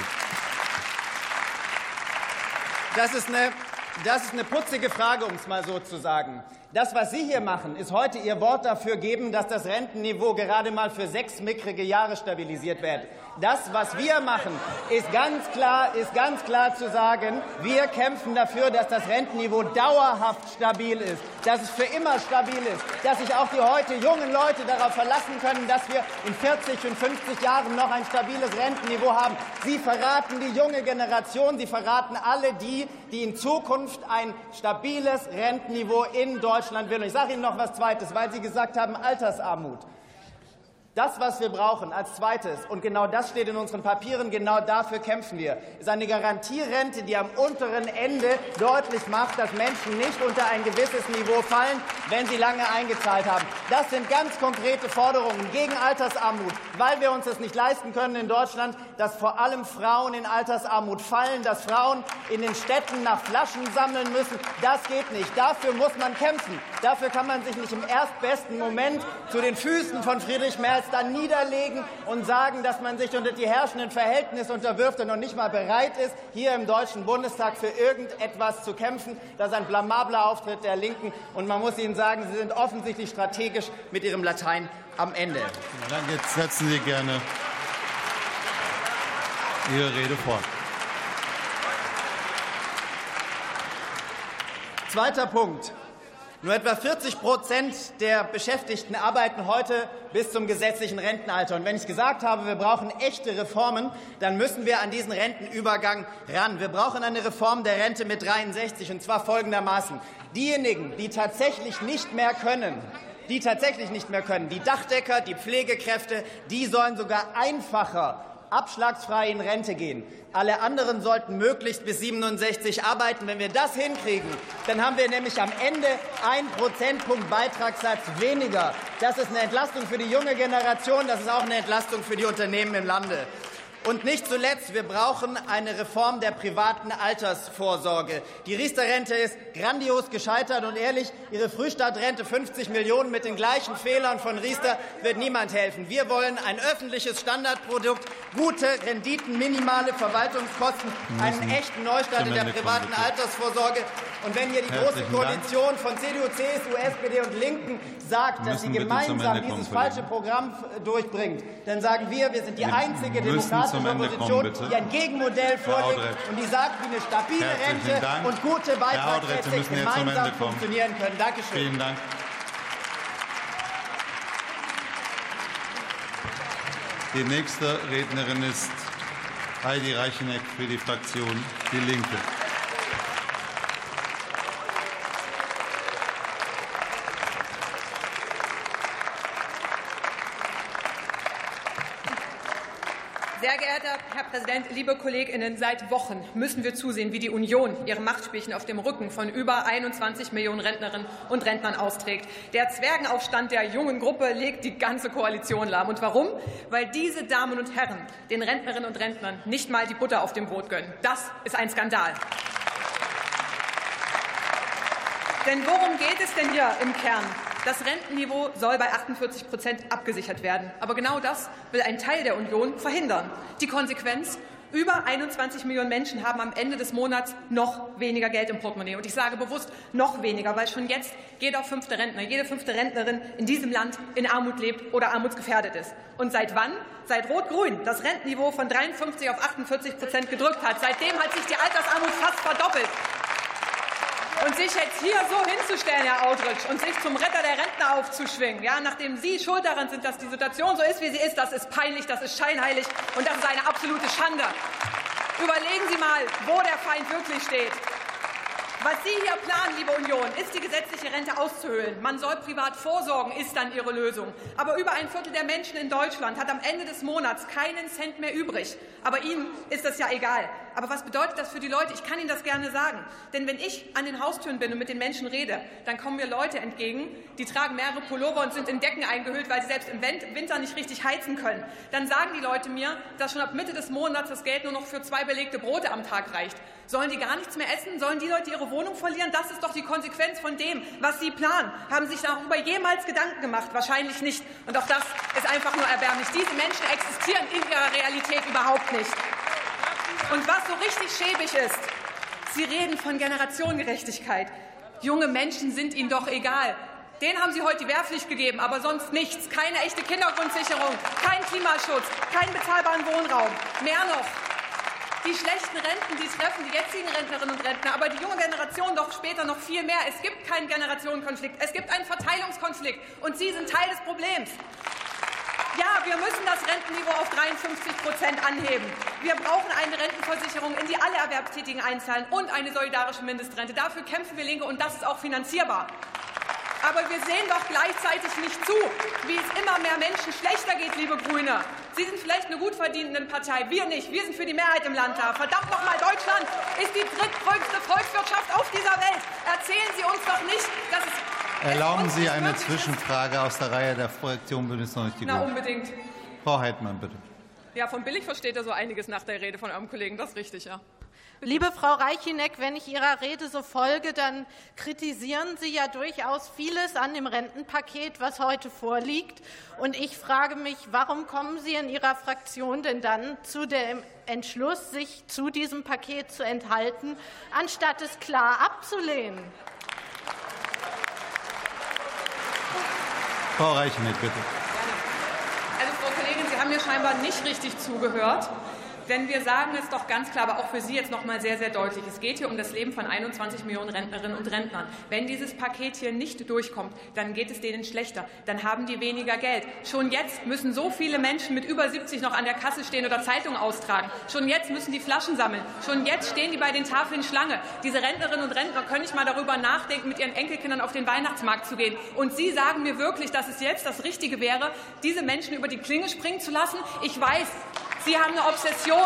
Das ist eine putzige Frage, um es mal so zu sagen. Das, was Sie hier machen, ist heute Ihr Wort dafür geben, dass das Rentenniveau gerade mal für 6 mickrige Jahre stabilisiert wird. Das, was wir machen, ist ganz klar zu sagen, wir kämpfen dafür, dass das Rentenniveau dauerhaft stabil ist, dass es für immer stabil ist, dass sich auch die heute jungen Leute darauf verlassen können, dass wir in 40 und 50 Jahren noch ein stabiles Rentenniveau haben. Sie verraten die junge Generation, Sie verraten alle die in Zukunft ein stabiles Rentenniveau in Deutschland will. Und ich sage Ihnen noch etwas Zweites, weil Sie gesagt haben, Altersarmut. Das, was wir brauchen als Zweites, und genau das steht in unseren Papieren, genau dafür kämpfen wir, ist eine Garantierente, die am unteren Ende deutlich macht, dass Menschen nicht unter ein gewisses Niveau fallen, wenn sie lange eingezahlt haben. Das sind ganz konkrete Forderungen gegen Altersarmut, weil wir uns das nicht leisten können in Deutschland, dass vor allem Frauen in Altersarmut fallen, dass Frauen in den Städten nach Flaschen sammeln müssen. Das geht nicht. Dafür muss man kämpfen. Dafür kann man sich nicht im erstbesten Moment zu den Füßen von Friedrich Merz dann niederlegen und sagen, dass man sich unter die herrschenden Verhältnisse unterwirft und noch nicht mal bereit ist, hier im Deutschen Bundestag für irgendetwas zu kämpfen. Das ist ein blamabler Auftritt der Linken. Und man muss Ihnen sagen, Sie sind offensichtlich strategisch mit Ihrem Latein am Ende. Dann setzen Sie gerne Ihre Rede fort. Zweiter Punkt. Nur etwa 40% der Beschäftigten arbeiten heute bis zum gesetzlichen Rentenalter. Und wenn ich gesagt habe, wir brauchen echte Reformen, dann müssen wir an diesen Rentenübergang ran. Wir brauchen eine Reform der Rente mit 63, und zwar folgendermaßen. Diejenigen, die tatsächlich nicht mehr können, die Dachdecker, die Pflegekräfte, die sollen sogar einfacher abschlagsfrei in Rente gehen. Alle anderen sollten möglichst bis 67 arbeiten. Wenn wir das hinkriegen, dann haben wir nämlich am Ende 1 Prozentpunkt Beitragssatz weniger. Das ist eine Entlastung für die junge Generation. Das ist auch eine Entlastung für die Unternehmen im Lande. Und nicht zuletzt, wir brauchen eine Reform der privaten Altersvorsorge. Die Riester-Rente ist grandios gescheitert, und ehrlich, Ihre Frühstadtrente 50 Millionen mit den gleichen Fehlern von Riester wird niemand helfen. Wir wollen ein öffentliches Standardprodukt, gute Renditen, minimale Verwaltungskosten, einen echten Neustart in der privaten Altersvorsorge. Und wenn hier die Große Koalition von CDU, CSU, SPD und Linken sagt, dass sie gemeinsam dieses falsche Programm durchbringt, dann sagen wir sind die einzige demokratische Opposition, die ein Gegenmodell vorlegt und die sagt, wie eine stabile Rente und gute Beitragssätze gemeinsam funktionieren können. Dankeschön. Vielen Dank. Die nächste Rednerin ist Heidi Reicheneck für die Fraktion Die Linke. Sehr geehrter Herr Präsident, liebe KollegInnen! Seit Wochen müssen wir zusehen, wie die Union ihre Machtspielchen auf dem Rücken von über 21 Millionen Rentnerinnen und Rentnern austrägt. Der Zwergenaufstand der jungen Gruppe legt die ganze Koalition lahm. Und warum? Weil diese Damen und Herren den Rentnerinnen und Rentnern nicht mal die Butter auf dem Brot gönnen. Das ist ein Skandal. Denn worum geht es denn hier im Kern? Das Rentenniveau soll bei 48% abgesichert werden. Aber genau das will ein Teil der Union verhindern. Die Konsequenz? Über 21 Millionen Menschen haben am Ende des Monats noch weniger Geld im Portemonnaie. Und ich sage bewusst noch weniger, weil schon jetzt jeder 5. Rentner, jede 5. Rentnerin in diesem Land in Armut lebt oder armutsgefährdet ist. Und seit wann? Seit Rot-Grün das Rentenniveau von 53 auf 48% gedrückt hat. Seitdem hat sich die Altersarmut fast verdoppelt. Und sich jetzt hier so hinzustellen, Herr Autrich, und sich zum Retter der Rentner aufzuschwingen, ja, nachdem Sie schuld daran sind, dass die Situation so ist, wie sie ist, das ist peinlich, das ist scheinheilig und das ist eine absolute Schande. Überlegen Sie mal, wo der Feind wirklich steht. Was Sie hier planen, liebe Union, ist die gesetzliche Rente auszuhöhlen. Man soll privat vorsorgen, ist dann Ihre Lösung. Aber über ein Viertel der Menschen in Deutschland hat am Ende des Monats keinen Cent mehr übrig. Aber Ihnen ist das ja egal. Aber was bedeutet das für die Leute? Ich kann Ihnen das gerne sagen. Denn wenn ich an den Haustüren bin und mit den Menschen rede, dann kommen mir Leute entgegen, die tragen mehrere Pullover und sind in Decken eingehüllt, weil sie selbst im Winter nicht richtig heizen können. Dann sagen die Leute mir, dass schon ab Mitte des Monats das Geld nur noch für 2 belegte Brote am Tag reicht. Sollen die gar nichts mehr essen? Sollen die Leute ihre Wohnung verlieren? Das ist doch die Konsequenz von dem, was Sie planen. Haben Sie sich darüber jemals Gedanken gemacht? Wahrscheinlich nicht. Und auch das ist einfach nur erbärmlich. Diese Menschen existieren in ihrer Realität überhaupt nicht. Und was so richtig schäbig ist, Sie reden von Generationengerechtigkeit. Junge Menschen sind Ihnen doch egal. Denen haben Sie heute die Wehrpflicht gegeben, aber sonst nichts. Keine echte Kindergrundsicherung, kein Klimaschutz, keinen bezahlbaren Wohnraum. Mehr noch. Die schlechten Renten, die treffen die jetzigen Rentnerinnen und Rentner, aber die junge Generation doch später noch viel mehr. Es gibt keinen Generationenkonflikt, es gibt einen Verteilungskonflikt, und Sie sind Teil des Problems. Ja, wir müssen das Rentenniveau auf 53% anheben. Wir brauchen eine Rentenversicherung, in die alle Erwerbstätigen einzahlen, und eine solidarische Mindestrente. Dafür kämpfen wir Linke, und das ist auch finanzierbar. Aber wir sehen doch gleichzeitig nicht zu, wie es immer mehr Menschen schlechter geht, liebe Grüne. Sie sind vielleicht eine gut verdienende Partei, wir nicht. Wir sind für die Mehrheit im Land da. Verdammt noch mal, Deutschland ist die drittgrößte Volkswirtschaft auf dieser Welt. Erzählen Sie uns doch nicht, dass es... Erlauben Sie eine Zwischenfrage aus der Reihe der Fraktion Bündnis 90 Die Grünen. Na, unbedingt. Frau Heitmann, bitte. Ja, von billig versteht er so einiges nach der Rede von eurem Kollegen. Das ist richtig, ja. Liebe Frau Reicheneck, wenn ich Ihrer Rede so folge, dann kritisieren Sie ja durchaus vieles an dem Rentenpaket, was heute vorliegt. Und ich frage mich, warum kommen Sie in Ihrer Fraktion denn dann zu dem Entschluss, sich zu diesem Paket zu enthalten, anstatt es klar abzulehnen? Frau Reicheneck, bitte. Also, Frau Kollegin, Sie haben mir scheinbar nicht richtig zugehört. Denn wir sagen es doch ganz klar, aber auch für Sie jetzt noch mal sehr, sehr deutlich. Es geht hier um das Leben von 21 Millionen Rentnerinnen und Rentnern. Wenn dieses Paket hier nicht durchkommt, dann geht es denen schlechter. Dann haben die weniger Geld. Schon jetzt müssen so viele Menschen mit über 70 noch an der Kasse stehen oder Zeitungen austragen. Schon jetzt müssen die Flaschen sammeln. Schon jetzt stehen die bei den Tafeln Schlange. Diese Rentnerinnen und Rentner können nicht mal darüber nachdenken, mit ihren Enkelkindern auf den Weihnachtsmarkt zu gehen. Und Sie sagen mir wirklich, dass es jetzt das Richtige wäre, diese Menschen über die Klinge springen zu lassen? Ich weiß, Sie haben eine Obsession.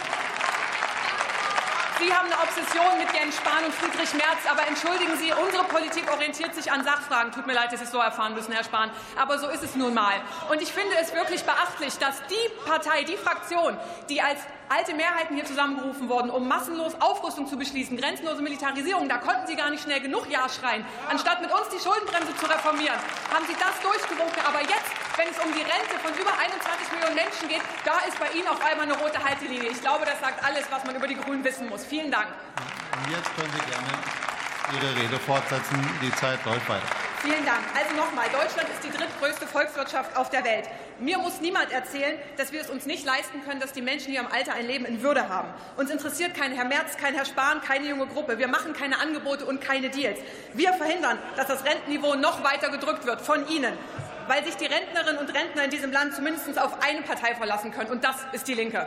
Sie haben eine Obsession mit Jens Spahn und Friedrich Merz. Aber entschuldigen Sie, unsere Politik orientiert sich an Sachfragen. Tut mir leid, dass Sie es so erfahren müssen, Herr Spahn. Aber so ist es nun mal. Und ich finde es wirklich beachtlich, dass die Partei, die Fraktion, die als alte Mehrheiten hier zusammengerufen wurden, um massenlos Aufrüstung zu beschließen, grenzenlose Militarisierung, da konnten Sie gar nicht schnell genug Ja schreien. Anstatt mit uns die Schuldenbremse zu reformieren, haben Sie das durchgewunken. Aber jetzt, wenn es um die Rente von über 21 Millionen Menschen geht, da ist bei Ihnen auf einmal eine rote Haltelinie. Ich glaube, das sagt alles, was man über die Grünen wissen muss. Vielen Dank. Und jetzt können Sie gerne Ihre Rede fortsetzen. Die Zeit läuft weiter. Vielen Dank. Also nochmal, Deutschland ist die drittgrößte Volkswirtschaft auf der Welt. Mir muss niemand erzählen, dass wir es uns nicht leisten können, dass die Menschen hier im Alter ein Leben in Würde haben. Uns interessiert kein Herr Merz, kein Herr Spahn, keine junge Gruppe. Wir machen keine Angebote und keine Deals. Wir verhindern, dass das Rentenniveau noch weiter gedrückt wird von Ihnen, weil sich die Rentnerinnen und Rentner in diesem Land zumindest auf eine Partei verlassen können. Und das ist die Linke.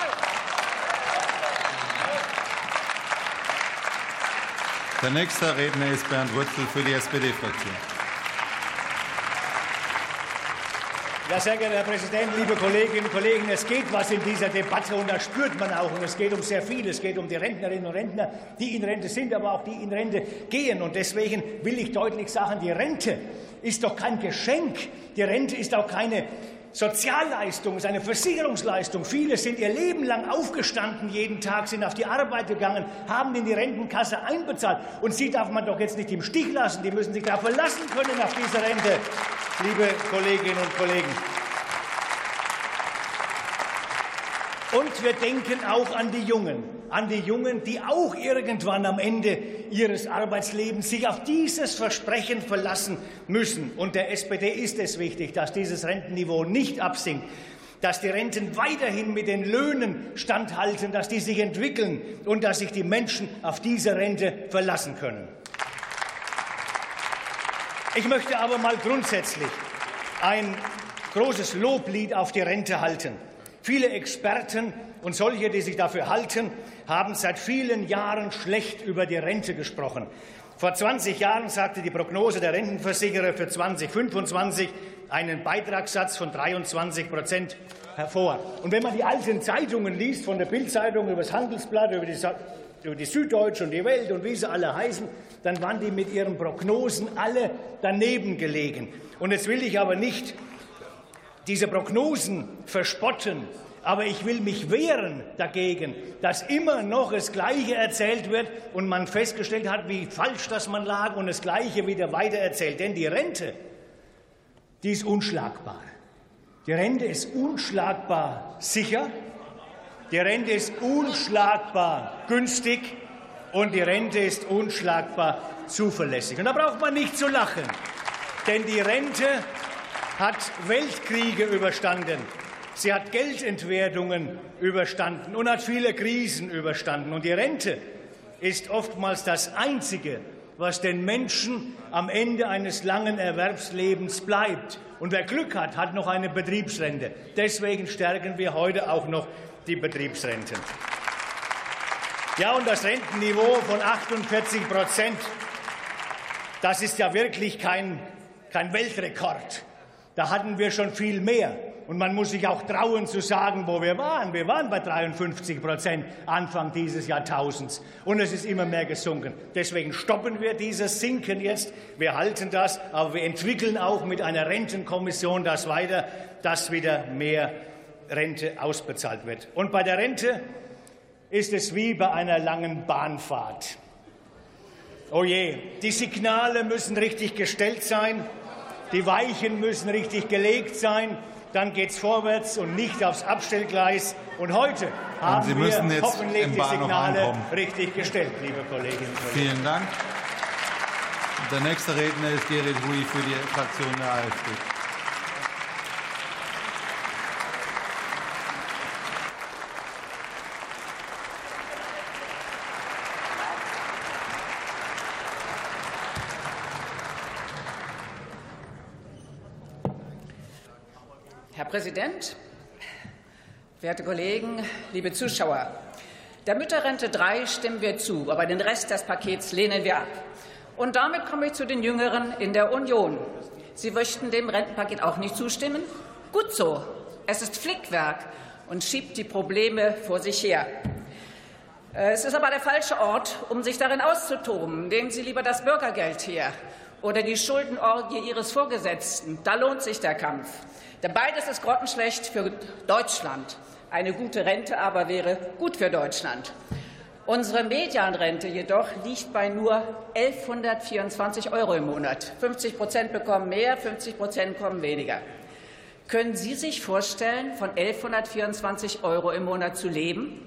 Der nächste Redner ist Bernd Rützel für die SPD-Fraktion. Ja, sehr geehrter Herr Präsident, liebe Kolleginnen und Kollegen, es geht was in dieser Debatte und das spürt man auch. Und es geht um sehr viel. Es geht um die Rentnerinnen und Rentner, die in Rente sind, aber auch die in Rente gehen. Und deswegen will ich deutlich sagen, die Rente ist doch kein Geschenk. Die Rente ist auch keine Sozialleistung, ist eine Versicherungsleistung. Viele sind ihr Leben lang aufgestanden, jeden Tag sind auf die Arbeit gegangen, haben in die Rentenkasse einbezahlt. Und sie darf man doch jetzt nicht im Stich lassen. Die müssen sich darauf verlassen können, auf diese Rente, liebe Kolleginnen und Kollegen. Und wir denken auch an die Jungen, die auch irgendwann am Ende ihres Arbeitslebens sich auf dieses Versprechen verlassen müssen. Und der SPD ist es wichtig, dass dieses Rentenniveau nicht absinkt, dass die Renten weiterhin mit den Löhnen standhalten, dass die sich entwickeln und dass sich die Menschen auf diese Rente verlassen können. Ich möchte aber mal grundsätzlich ein großes Loblied auf die Rente halten. Viele Experten und solche, die sich dafür halten, haben seit vielen Jahren schlecht über die Rente gesprochen. Vor 20 Jahren sagte die Prognose der Rentenversicherer für 2025 einen Beitragssatz von 23% hervor. Und wenn man die alten Zeitungen liest, von der Bild-Zeitung über das Handelsblatt, über die Süddeutsche und die Welt und wie sie alle heißen, dann waren die mit ihren Prognosen alle daneben gelegen. Und jetzt will ich aber nicht diese Prognosen verspotten, aber ich will mich wehren dagegen, dass immer noch das Gleiche erzählt wird und man festgestellt hat, wie falsch das man lag und das Gleiche wieder weitererzählt. Denn die Rente, die ist unschlagbar. Die Rente ist unschlagbar sicher, die Rente ist unschlagbar günstig und die Rente ist unschlagbar zuverlässig. Und da braucht man nicht zu lachen, denn die Rente hat Weltkriege überstanden, sie hat Geldentwertungen überstanden und hat viele Krisen überstanden. Und die Rente ist oftmals das Einzige, was den Menschen am Ende eines langen Erwerbslebens bleibt. Und wer Glück hat, hat noch eine Betriebsrente. Deswegen stärken wir heute auch noch die Betriebsrenten. Ja, und das Rentenniveau von 48%, das ist ja wirklich kein Weltrekord. Da hatten wir schon viel mehr. Und man muss sich auch trauen zu sagen, wo wir waren. Wir waren bei 53% Anfang dieses Jahrtausends. Und es ist immer mehr gesunken. Deswegen stoppen wir dieses Sinken jetzt. Wir halten das, aber wir entwickeln auch mit einer Rentenkommission das weiter, dass wieder mehr Rente ausbezahlt wird. Und bei der Rente ist es wie bei einer langen Bahnfahrt. Oh je, die Signale müssen richtig gestellt sein. Die Weichen müssen richtig gelegt sein, dann geht es vorwärts und nicht aufs Abstellgleis. Und heute haben wir hoffentlich die Signale richtig gestellt, liebe Kolleginnen und Kollegen. Vielen Dank. Der nächste Redner ist Gerrit Hui für die Fraktion der AfD. Herr Präsident, werte Kollegen, liebe Zuschauer! Der Mütterrente 3 stimmen wir zu, aber den Rest des Pakets lehnen wir ab. Und damit komme ich zu den Jüngeren in der Union. Sie möchten dem Rentenpaket auch nicht zustimmen? Gut so. Es ist Flickwerk und schiebt die Probleme vor sich her. Es ist aber der falsche Ort, um sich darin auszutoben. Nehmen Sie lieber das Bürgergeld her oder die Schuldenorgie Ihres Vorgesetzten. Da lohnt sich der Kampf. Denn beides ist grottenschlecht für Deutschland. Eine gute Rente aber wäre gut für Deutschland. Unsere Medianrente jedoch liegt bei nur 1.124 € im Monat. 50% bekommen mehr, 50% bekommen weniger. Können Sie sich vorstellen, von 1.124 € im Monat zu leben?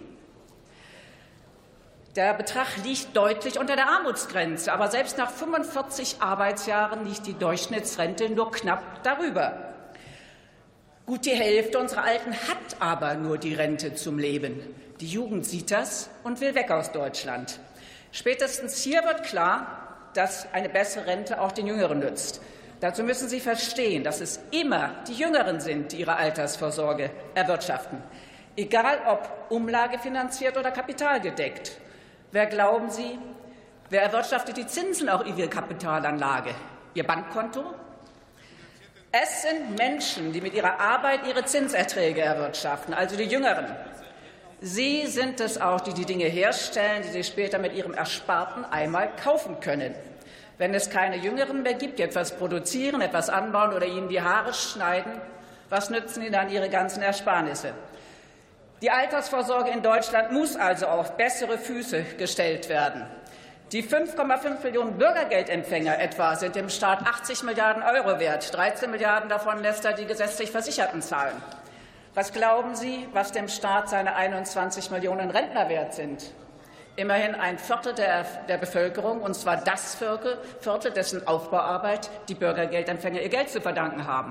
Der Betrag liegt deutlich unter der Armutsgrenze, aber selbst nach 45 Arbeitsjahren liegt die Durchschnittsrente nur knapp darüber. Gut die Hälfte unserer Alten hat aber nur die Rente zum Leben. Die Jugend sieht das und will weg aus Deutschland. Spätestens hier wird klar, dass eine bessere Rente auch den Jüngeren nützt. Dazu müssen Sie verstehen, dass es immer die Jüngeren sind, die ihre Altersvorsorge erwirtschaften. Egal ob umlagefinanziert oder kapitalgedeckt. Wer glauben Sie, wer erwirtschaftet die Zinsen auf Ihre Kapitalanlage? Ihr Bankkonto? Es sind Menschen, die mit ihrer Arbeit ihre Zinserträge erwirtschaften, also die Jüngeren. Sie sind es auch, die die Dinge herstellen, die sie später mit ihrem Ersparten einmal kaufen können. Wenn es keine Jüngeren mehr gibt, die etwas produzieren, etwas anbauen oder ihnen die Haare schneiden, was nützen ihnen dann ihre ganzen Ersparnisse? Die Altersvorsorge in Deutschland muss also auf bessere Füße gestellt werden. Die 5,5 Millionen Bürgergeldempfänger etwa sind dem Staat 80 Milliarden € wert. 13 Milliarden davon lässt er die gesetzlich Versicherten zahlen. Was glauben Sie, was dem Staat seine 21 Millionen Rentner wert sind? Immerhin ein Viertel der Bevölkerung, und zwar das Viertel, dessen Aufbauarbeit die Bürgergeldempfänger ihr Geld zu verdanken haben.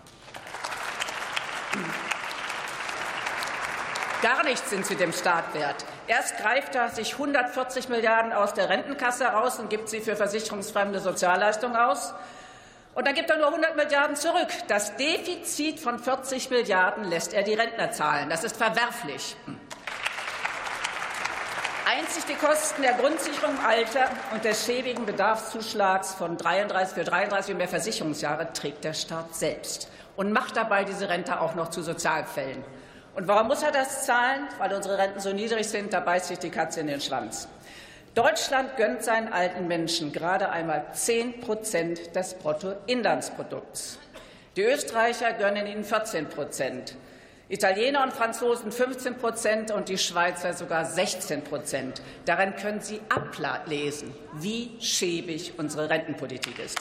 Gar nichts sind sie dem Staat wert. Erst greift er sich 140 Milliarden aus der Rentenkasse heraus und gibt sie für versicherungsfremde Sozialleistungen aus. Und dann gibt er nur 100 Milliarden zurück. Das Defizit von 40 Milliarden lässt er die Rentner zahlen. Das ist verwerflich. Einzig die Kosten der Grundsicherung im Alter und des schäbigen Bedarfszuschlags für 33 und mehr Versicherungsjahre trägt der Staat selbst und macht dabei diese Rente auch noch zu Sozialfällen. Und warum muss er das zahlen? Weil unsere Renten so niedrig sind, da beißt sich die Katze in den Schwanz. Deutschland gönnt seinen alten Menschen gerade einmal 10% des Bruttoinlandsprodukts. Die Österreicher gönnen ihnen 14%, Italiener und Franzosen 15% und die Schweizer sogar 16%. Daran können Sie ablesen, wie schäbig unsere Rentenpolitik ist.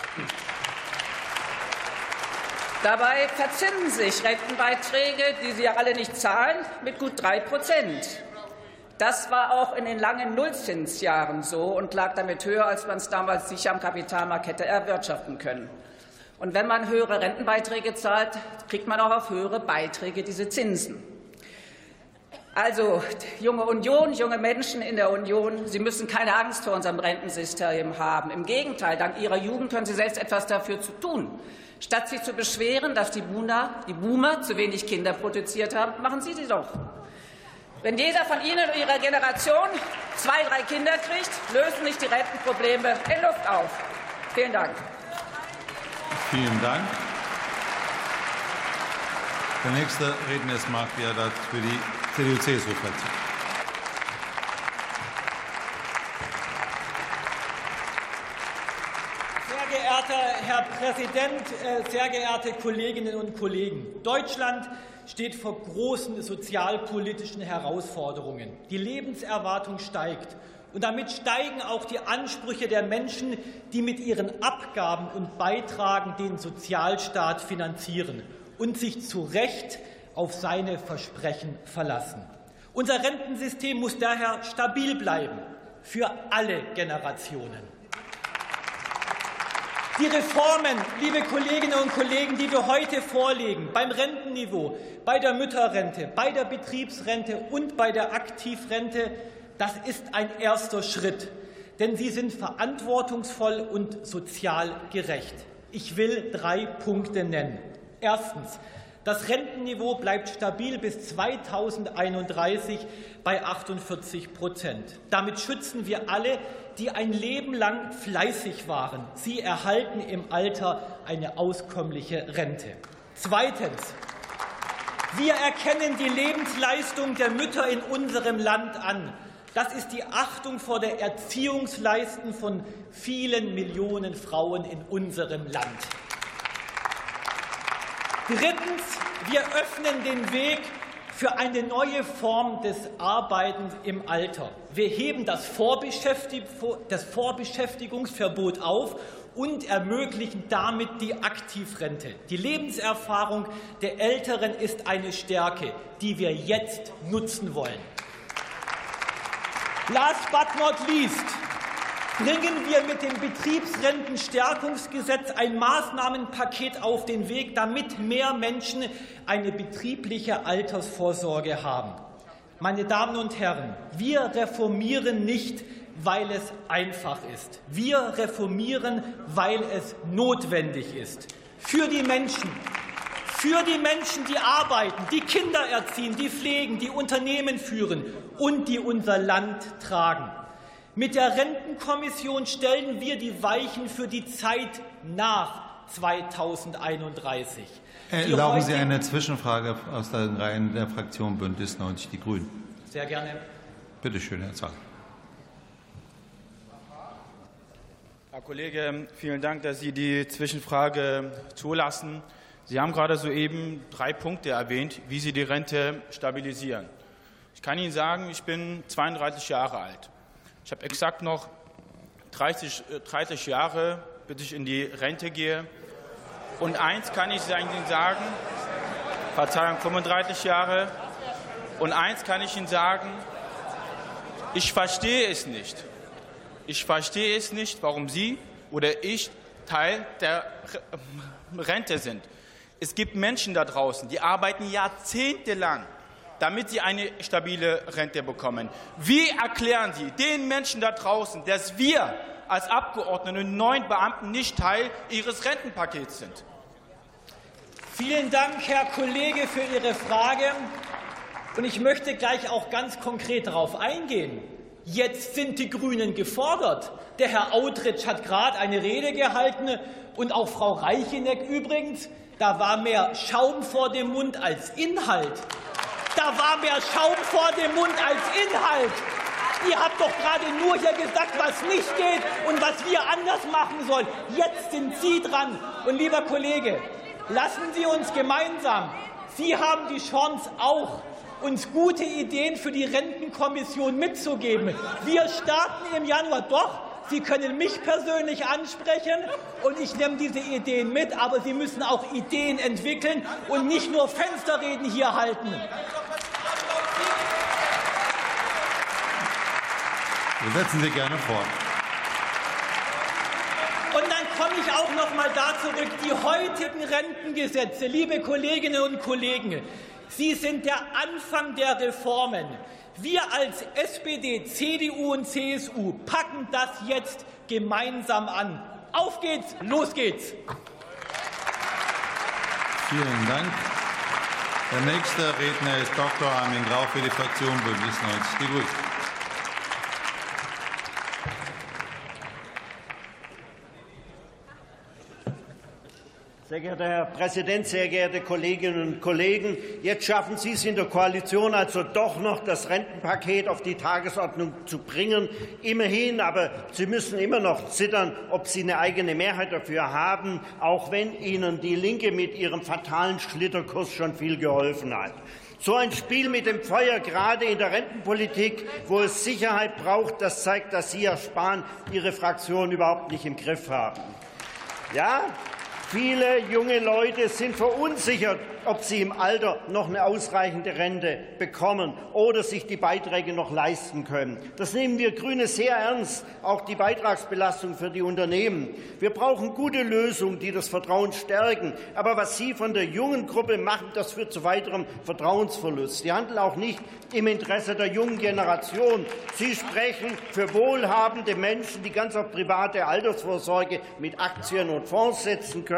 Dabei verzinsen sich Rentenbeiträge, die Sie ja alle nicht zahlen, mit gut 3%. Das war auch in den langen Nullzinsjahren so und lag damit höher, als man es damals sicher am Kapitalmarkt hätte erwirtschaften können. Und wenn man höhere Rentenbeiträge zahlt, kriegt man auch auf höhere Beiträge diese Zinsen. Also, junge Union, junge Menschen in der Union, Sie müssen keine Angst vor unserem Rentensystem haben. Im Gegenteil, dank Ihrer Jugend können Sie selbst etwas dafür tun. Statt sich zu beschweren, dass die Boomer zu wenig Kinder produziert haben, machen Sie sie doch. Wenn jeder von Ihnen und Ihrer Generation 2, 3 Kinder kriegt, lösen sich die Rentenprobleme in Luft auf. Vielen Dank. Vielen Dank. Der nächste Redner ist Marc Viadat für die CDU-CSU-Fraktion. Sehr geehrter Herr Präsident, sehr geehrte Kolleginnen und Kollegen! Deutschland steht vor großen sozialpolitischen Herausforderungen. Die Lebenserwartung steigt. Und damit steigen auch die Ansprüche der Menschen, die mit ihren Abgaben und Beitragen den Sozialstaat finanzieren und sich zu Recht auf seine Versprechen verlassen. Unser Rentensystem muss daher stabil bleiben für alle Generationen. Die Reformen, liebe Kolleginnen und Kollegen, die wir heute vorlegen, beim Rentenniveau, bei der Mütterrente, bei der Betriebsrente und bei der Aktivrente, das ist ein erster Schritt, denn sie sind verantwortungsvoll und sozial gerecht. Ich will 3 Punkte nennen. Erstens. Das Rentenniveau bleibt stabil bis 2031 bei 48%. Damit schützen wir alle, die ein Leben lang fleißig waren. Sie erhalten im Alter eine auskömmliche Rente. Zweitens. Wir erkennen die Lebensleistung der Mütter in unserem Land an. Das ist die Achtung vor der Erziehungsleistung von vielen Millionen Frauen in unserem Land. Drittens, wir öffnen den Weg für eine neue Form des Arbeitens im Alter. Wir heben das Vorbeschäftigungsverbot auf und ermöglichen damit die Aktivrente. Die Lebenserfahrung der Älteren ist eine Stärke, die wir jetzt nutzen wollen. Last but not least bringen wir mit dem Betriebsrentenstärkungsgesetz ein Maßnahmenpaket auf den Weg, damit mehr Menschen eine betriebliche Altersvorsorge haben. Meine Damen und Herren, wir reformieren nicht, weil es einfach ist. Wir reformieren, weil es notwendig ist. Für die Menschen, die arbeiten, die Kinder erziehen, die pflegen, die Unternehmen führen und die unser Land tragen. Mit der Rentenkommission stellen wir die Weichen für die Zeit nach 2031. Erlauben Sie eine Zwischenfrage aus den Reihen der Fraktion Bündnis 90 Die Grünen? Sehr gerne. Bitte schön, Herr Zahl. Herr Kollege, vielen Dank, dass Sie die Zwischenfrage zulassen. Sie haben gerade soeben 3 Punkte erwähnt, wie Sie die Rente stabilisieren. Ich kann Ihnen sagen, ich bin 32 Jahre alt. Ich habe exakt noch 30 Jahre, bis ich in die Rente gehe. Und eins kann ich Ihnen sagen, Verzeihung, 35 Jahre. Und eins kann ich Ihnen sagen, ich verstehe es nicht. Ich verstehe es nicht, warum Sie oder ich Teil der Rente sind. Es gibt Menschen da draußen, die arbeiten jahrzehntelang, damit sie eine stabile Rente bekommen. Wie erklären Sie den Menschen da draußen, dass wir als Abgeordnete und 9 Beamten nicht Teil Ihres Rentenpakets sind? Vielen Dank, Herr Kollege, für Ihre Frage. Und ich möchte gleich auch ganz konkret darauf eingehen. Jetzt sind die Grünen gefordert. Der Herr Autritsch hat gerade eine Rede gehalten und auch Frau Reicheneck übrigens. Da war mehr Schaum vor dem Mund als Inhalt. Da war mehr Schaum vor dem Mund als Inhalt. Ihr habt doch gerade nur hier gesagt, was nicht geht und was wir anders machen sollen. Jetzt sind Sie dran. Und lieber Kollege, lassen Sie uns gemeinsam, Sie haben die Chance auch, uns gute Ideen für die Rentenkommission mitzugeben. Wir starten im Januar. Doch, Sie können mich persönlich ansprechen und ich nehme diese Ideen mit, aber Sie müssen auch Ideen entwickeln und nicht nur Fensterreden hier halten. Setzen Sie gerne fort. Und dann komme ich auch noch mal da zurück. Die heutigen Rentengesetze, liebe Kolleginnen und Kollegen, sie sind der Anfang der Reformen. Wir als SPD, CDU und CSU packen das jetzt gemeinsam an. Auf geht's, los geht's. Vielen Dank. Der nächste Redner ist Dr. Armin Grau für die Fraktion Bündnis 90 Die Grünen. Sehr geehrter Herr Präsident, sehr geehrte Kolleginnen und Kollegen! Jetzt schaffen Sie es in der Koalition also doch noch, das Rentenpaket auf die Tagesordnung zu bringen. Immerhin, aber Sie müssen immer noch zittern, ob Sie eine eigene Mehrheit dafür haben, auch wenn Ihnen die Linke mit ihrem fatalen Schlitterkurs schon viel geholfen hat. So ein Spiel mit dem Feuer, gerade in der Rentenpolitik, wo es Sicherheit braucht, das zeigt, dass Sie, Herr Spahn, Ihre Fraktion überhaupt nicht im Griff haben. Ja? Viele junge Leute sind verunsichert, ob sie im Alter noch eine ausreichende Rente bekommen oder sich die Beiträge noch leisten können. Das nehmen wir Grüne sehr ernst, auch die Beitragsbelastung für die Unternehmen. Wir brauchen gute Lösungen, die das Vertrauen stärken. Aber was Sie von der jungen Gruppe machen, das führt zu weiterem Vertrauensverlust. Sie handeln auch nicht im Interesse der jungen Generation. Sie sprechen für wohlhabende Menschen, die ganz auf private Altersvorsorge mit Aktien und Fonds setzen können.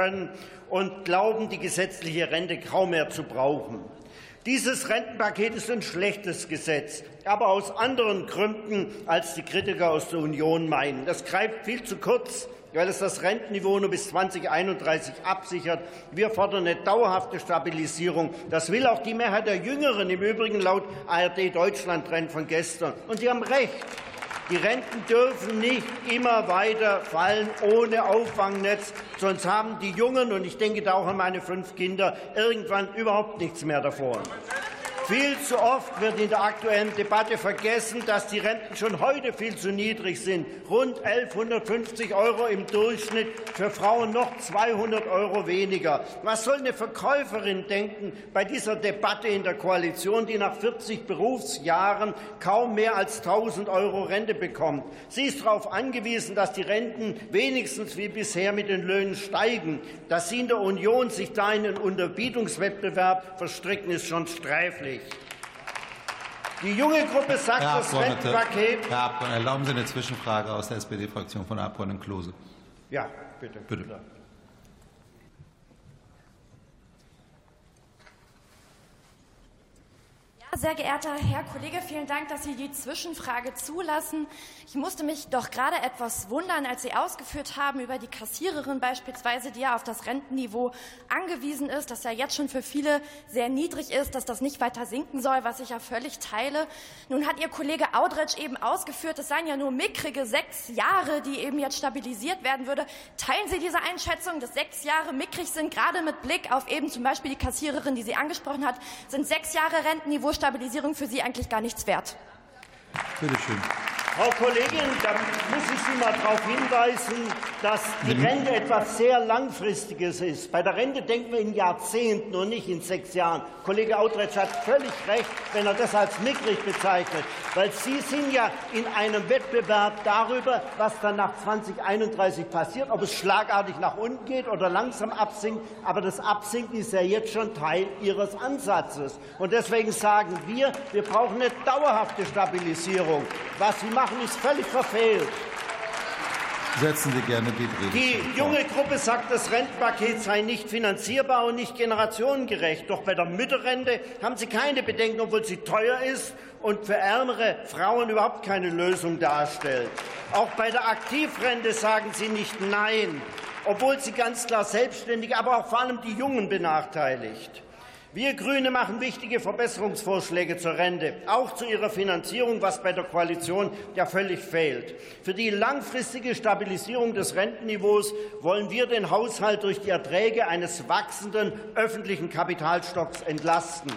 können und glauben, die gesetzliche Rente kaum mehr zu brauchen. Dieses Rentenpaket ist ein schlechtes Gesetz, aber aus anderen Gründen, als die Kritiker aus der Union meinen. Das greift viel zu kurz, weil es das Rentenniveau nur bis 2031 absichert. Wir fordern eine dauerhafte Stabilisierung. Das will auch die Mehrheit der Jüngeren, im Übrigen laut ARD-Deutschland-Trend von gestern. Und Sie haben recht. Die Renten dürfen nicht immer weiter fallen ohne Auffangnetz, sonst haben die Jungen, und ich denke da auch an meine 5 Kinder, irgendwann überhaupt nichts mehr davon. Viel zu oft wird in der aktuellen Debatte vergessen, dass die Renten schon heute viel zu niedrig sind. Rund 1.150 € im Durchschnitt, für Frauen noch 200 € weniger. Was soll eine Verkäuferin denken bei dieser Debatte in der Koalition, die nach 40 Berufsjahren kaum mehr als 1.000 € Rente bekommt? Sie ist darauf angewiesen, dass die Renten wenigstens wie bisher mit den Löhnen steigen. Dass Sie in der Union sich da in einen Unterbietungswettbewerb verstricken, ist schon sträflich. Die junge Gruppe sagt, das Rentenpaket. Herr Abgeordneter, erlauben Sie eine Zwischenfrage aus der SPD-Fraktion von Abgeordneten Klose. Ja, bitte. Sehr geehrter Herr Kollege, vielen Dank, dass Sie die Zwischenfrage zulassen. Ich musste mich doch gerade etwas wundern, als Sie ausgeführt haben über die Kassiererin beispielsweise, die ja auf das Rentenniveau angewiesen ist, das ja jetzt schon für viele sehr niedrig ist, dass das nicht weiter sinken soll, was ich ja völlig teile. Nun hat Ihr Kollege Audretsch eben ausgeführt, es seien ja nur mickrige 6 Jahre, die eben jetzt stabilisiert werden würde. Teilen Sie diese Einschätzung, dass 6 Jahre mickrig sind, gerade mit Blick auf eben zum Beispiel die Kassiererin, die Sie angesprochen hat? Sind 6 Jahre Rentenniveau Stabilisierung für Sie eigentlich gar nichts wert? Bitte schön. Frau Kollegin, da muss ich Sie mal darauf hinweisen, dass die Rente etwas sehr Langfristiges ist. Bei der Rente denken wir in Jahrzehnten und nicht in 6 Jahren. Kollege Audretsch hat völlig recht, wenn er das als mickrig bezeichnet. Weil Sie sind ja in einem Wettbewerb darüber, was dann nach 2031 passiert, ob es schlagartig nach unten geht oder langsam absinkt. Aber das Absinken ist ja jetzt schon Teil Ihres Ansatzes. Und deswegen sagen wir brauchen eine dauerhafte Stabilisierung. Was Sie machen, ist völlig verfehlt. Setzen Sie gerne die Rede. Die junge Gruppe sagt, das Rentenpaket sei nicht finanzierbar und nicht generationengerecht. Doch bei der Mütterrente haben Sie keine Bedenken, obwohl sie teuer ist und für ärmere Frauen überhaupt keine Lösung darstellt. Auch bei der Aktivrente sagen Sie nicht Nein, obwohl sie ganz klar Selbstständige, aber auch vor allem die Jungen benachteiligt. Wir Grüne machen wichtige Verbesserungsvorschläge zur Rente, auch zu ihrer Finanzierung, was bei der Koalition ja völlig fehlt. Für die langfristige Stabilisierung des Rentenniveaus wollen wir den Haushalt durch die Erträge eines wachsenden öffentlichen Kapitalstocks entlasten.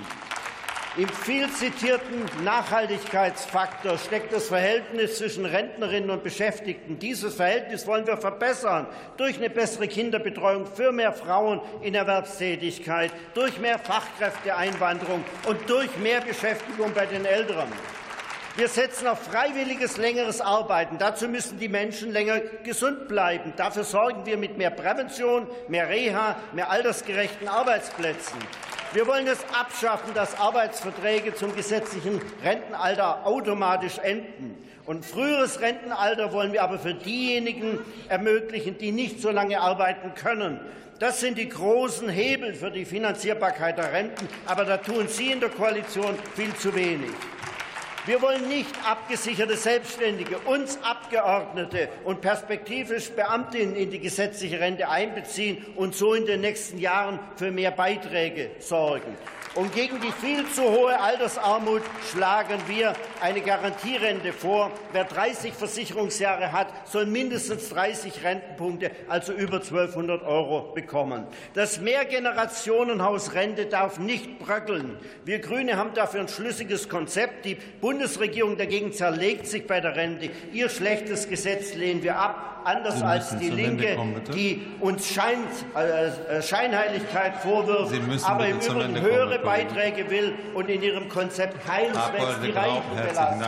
Im viel zitierten Nachhaltigkeitsfaktor steckt das Verhältnis zwischen Rentnerinnen und Beschäftigten. Dieses Verhältnis wollen wir verbessern durch eine bessere Kinderbetreuung, für mehr Frauen in Erwerbstätigkeit, durch mehr Fachkräfteeinwanderung und durch mehr Beschäftigung bei den Älteren. Wir setzen auf freiwilliges, längeres Arbeiten. Dazu müssen die Menschen länger gesund bleiben. Dafür sorgen wir mit mehr Prävention, mehr Reha, mehr altersgerechten Arbeitsplätzen. Wir wollen es abschaffen, dass Arbeitsverträge zum gesetzlichen Rentenalter automatisch enden. Und früheres Rentenalter wollen wir aber für diejenigen ermöglichen, die nicht so lange arbeiten können. Das sind die großen Hebel für die Finanzierbarkeit der Renten. Aber da tun Sie in der Koalition viel zu wenig. Wir wollen nicht abgesicherte Selbstständige, uns Abgeordnete und perspektivisch Beamtinnen in die gesetzliche Rente einbeziehen und so in den nächsten Jahren für mehr Beiträge sorgen. Und gegen die viel zu hohe Altersarmut schlagen wir eine Garantierente vor. Wer 30 Versicherungsjahre hat, soll mindestens 30 Rentenpunkte, also über 1.200 € bekommen. Das Mehrgenerationenhaus Rente darf nicht bröckeln. Wir Grüne haben dafür ein schlüssiges Konzept. Die Bundesregierung dagegen zerlegt sich bei der Rente. Ihr schlechtes Gesetz lehnen wir ab, anders als die Linke, die uns Scheinheiligkeit vorwirft, aber im Übrigen höhere Beiträge will und in ihrem Konzept keineswegs die Reichen belastet.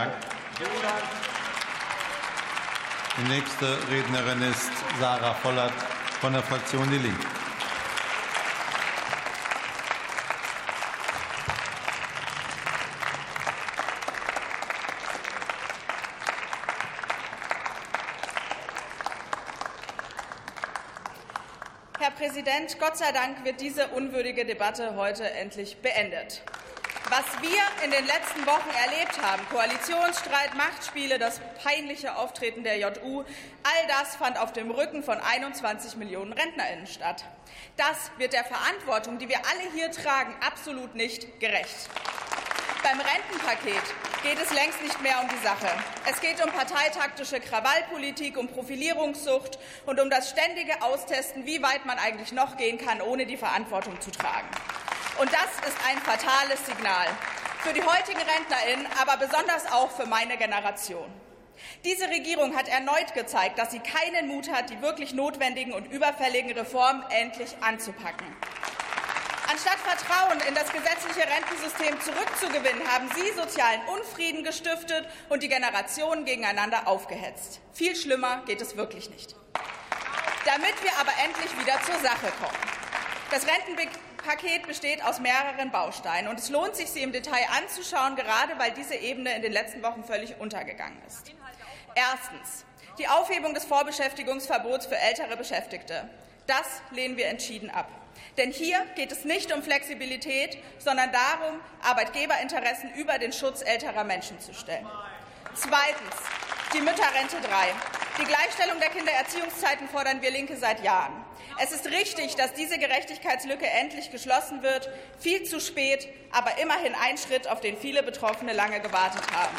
Die nächste Rednerin ist Sarah Vollert von der Fraktion Die Linke. Herr Präsident, Gott sei Dank wird diese unwürdige Debatte heute endlich beendet. Was wir in den letzten Wochen erlebt haben, Koalitionsstreit, Machtspiele, das peinliche Auftreten der JU, all das fand auf dem Rücken von 21 Millionen RentnerInnen statt. Das wird der Verantwortung, die wir alle hier tragen, absolut nicht gerecht. Beim Rentenpaket geht es längst nicht mehr um die Sache. Es geht um parteitaktische Krawallpolitik, um Profilierungssucht und um das ständige Austesten, wie weit man eigentlich noch gehen kann, ohne die Verantwortung zu tragen. Und das ist ein fatales Signal für die heutigen RentnerInnen, aber besonders auch für meine Generation. Diese Regierung hat erneut gezeigt, dass sie keinen Mut hat, die wirklich notwendigen und überfälligen Reformen endlich anzupacken. Anstatt Vertrauen in das gesetzliche Rentensystem zurückzugewinnen, haben Sie sozialen Unfrieden gestiftet und die Generationen gegeneinander aufgehetzt. Viel schlimmer geht es wirklich nicht. Damit wir aber endlich wieder zur Sache kommen. Das Rentenpaket besteht aus mehreren Bausteinen, und es lohnt sich, sie im Detail anzuschauen, gerade weil diese Ebene in den letzten Wochen völlig untergegangen ist. Erstens. Die Aufhebung des Vorbeschäftigungsverbots für ältere Beschäftigte. Das lehnen wir entschieden ab. Denn hier geht es nicht um Flexibilität, sondern darum, Arbeitgeberinteressen über den Schutz älterer Menschen zu stellen. Zweitens. Die Mütterrente 3. Die Gleichstellung der Kindererziehungszeiten fordern wir Linke seit Jahren. Es ist richtig, dass diese Gerechtigkeitslücke endlich geschlossen wird. Viel zu spät, aber immerhin ein Schritt, auf den viele Betroffene lange gewartet haben.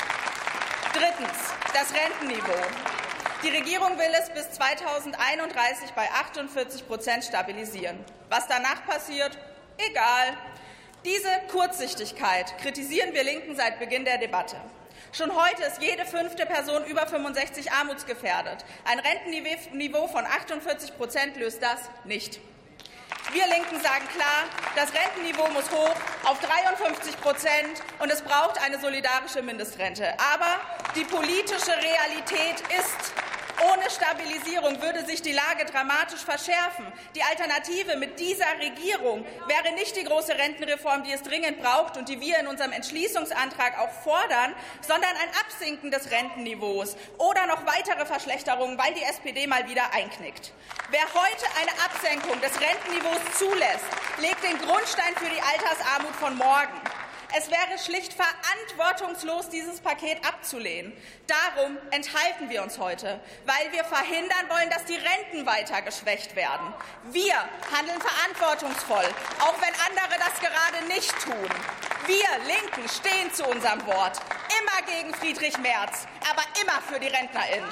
Drittens. Das Rentenniveau. Die Regierung will es bis 2031 bei 48% stabilisieren. Was danach passiert? Egal. Diese Kurzsichtigkeit kritisieren wir Linken seit Beginn der Debatte. Schon heute ist jede 5. Person über 65 armutsgefährdet. Ein Rentenniveau von 48% löst das nicht. Wir Linken sagen klar, das Rentenniveau muss hoch auf 53%, und es braucht eine solidarische Mindestrente. Aber die politische Realität ist, ohne Stabilisierung würde sich die Lage dramatisch verschärfen. Die Alternative mit dieser Regierung wäre nicht die große Rentenreform, die es dringend braucht und die wir in unserem Entschließungsantrag auch fordern, sondern ein Absinken des Rentenniveaus oder noch weitere Verschlechterungen, weil die SPD mal wieder einknickt. Wer heute eine Absenkung des Rentenniveaus zulässt, legt den Grundstein für die Altersarmut von morgen. Es wäre schlicht verantwortungslos, dieses Paket abzulehnen. Darum enthalten wir uns heute, weil wir verhindern wollen, dass die Renten weiter geschwächt werden. Wir handeln verantwortungsvoll, auch wenn andere das gerade nicht tun. Wir Linken stehen zu unserem Wort, immer gegen Friedrich Merz, aber immer für die RentnerInnen.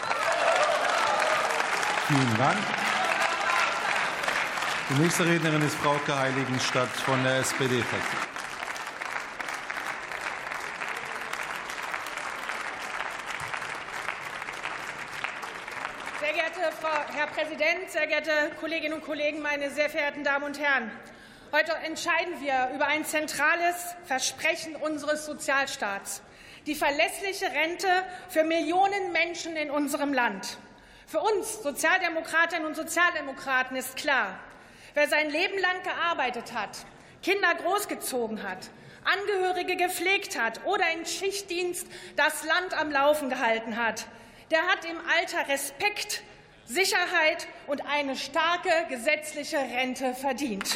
Vielen Dank. Die nächste Rednerin ist Frauke Heiligenstadt von der SPD-Fraktion. Sehr geehrter Herr Präsident, sehr geehrte Kolleginnen und Kollegen, meine sehr verehrten Damen und Herren! Heute entscheiden wir über ein zentrales Versprechen unseres Sozialstaats, die verlässliche Rente für Millionen Menschen in unserem Land. Für uns Sozialdemokratinnen und Sozialdemokraten ist klar, wer sein Leben lang gearbeitet hat, Kinder großgezogen hat, Angehörige gepflegt hat oder im Schichtdienst das Land am Laufen gehalten hat, der hat im Alter Respekt, Sicherheit und eine starke gesetzliche Rente verdient.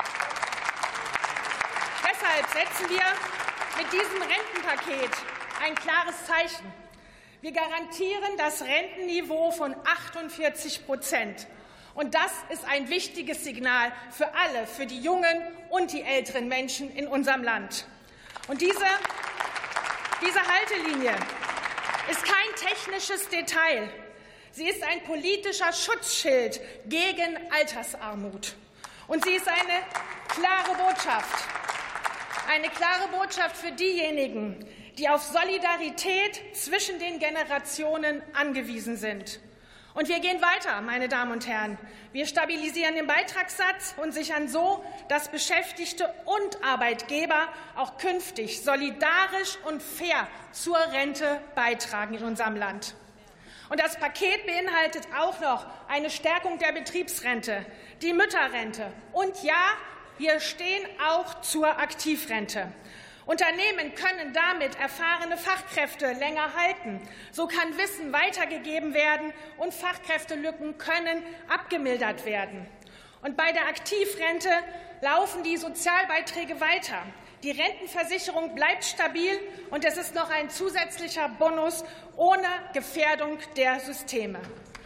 Deshalb setzen wir mit diesem Rentenpaket ein klares Zeichen. Wir garantieren das Rentenniveau von 48%. Und das ist ein wichtiges Signal für alle, für die jungen und die älteren Menschen in unserem Land. Und diese Haltelinie ist kein technisches Detail. Sie ist ein politischer Schutzschild gegen Altersarmut. Und sie ist eine klare Botschaft. Eine klare Botschaft für diejenigen, die auf Solidarität zwischen den Generationen angewiesen sind. Und wir gehen weiter, meine Damen und Herren. Wir stabilisieren den Beitragssatz und sichern so, dass Beschäftigte und Arbeitgeber auch künftig solidarisch und fair zur Rente beitragen in unserem Land. Und das Paket beinhaltet auch noch eine Stärkung der Betriebsrente, die Mütterrente und ja, wir stehen auch zur Aktivrente. Unternehmen können damit erfahrene Fachkräfte länger halten. So kann Wissen weitergegeben werden und Fachkräftelücken können abgemildert werden. Und bei der Aktivrente laufen die Sozialbeiträge weiter. Die Rentenversicherung bleibt stabil und es ist noch ein zusätzlicher Bonus ohne Gefährdung der Systeme.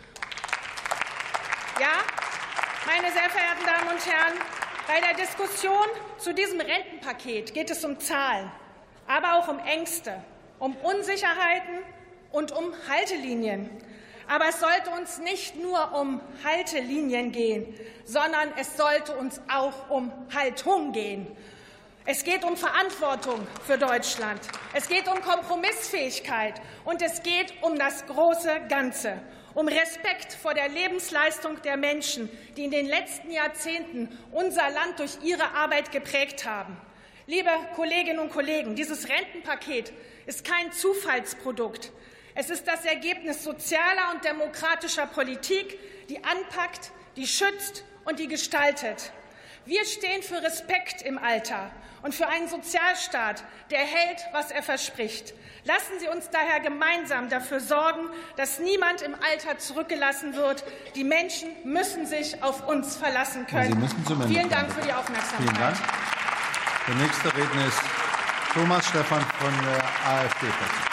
Ja, meine sehr verehrten Damen und Herren, bei der Diskussion zu diesem Rentenpaket geht es um Zahlen, aber auch um Ängste, um Unsicherheiten und um Haltelinien. Aber es sollte uns nicht nur um Haltelinien gehen, sondern es sollte uns auch um Haltung gehen. Es geht um Verantwortung für Deutschland. Es geht um Kompromissfähigkeit und es geht um das große Ganze, um Respekt vor der Lebensleistung der Menschen, die in den letzten Jahrzehnten unser Land durch ihre Arbeit geprägt haben. Liebe Kolleginnen und Kollegen, dieses Rentenpaket ist kein Zufallsprodukt. Es ist das Ergebnis sozialer und demokratischer Politik, die anpackt, die schützt und die gestaltet. Wir stehen für Respekt im Alter und für einen Sozialstaat, der hält, was er verspricht. Lassen Sie uns daher gemeinsam dafür sorgen, dass niemand im Alter zurückgelassen wird. Die Menschen müssen sich auf uns verlassen können. Vielen Dank für die Aufmerksamkeit. Vielen Dank. Der nächste Redner ist Thomas Stephan von der AfD.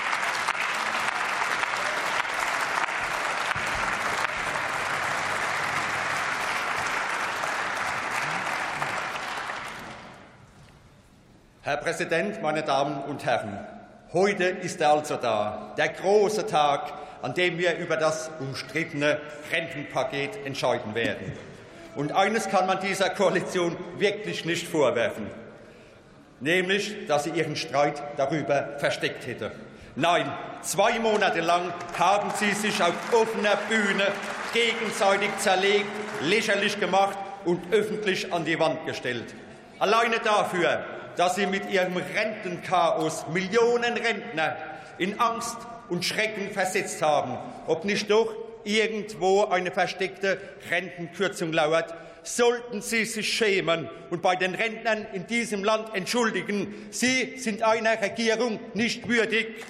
Herr Präsident, meine Damen und Herren! Heute ist er also da, der große Tag, an dem wir über das umstrittene Rentenpaket entscheiden werden. Und eines kann man dieser Koalition wirklich nicht vorwerfen, nämlich, dass sie ihren Streit darüber versteckt hätte. Nein, 2 Monate lang haben sie sich auf offener Bühne gegenseitig zerlegt, lächerlich gemacht und öffentlich an die Wand gestellt. Alleine dafür, dass sie mit ihrem Rentenchaos Millionen Rentner in Angst und Schrecken versetzt haben, ob nicht doch irgendwo eine versteckte Rentenkürzung lauert, sollten Sie sich schämen und bei den Rentnern in diesem Land entschuldigen. Sie sind einer Regierung nicht würdig.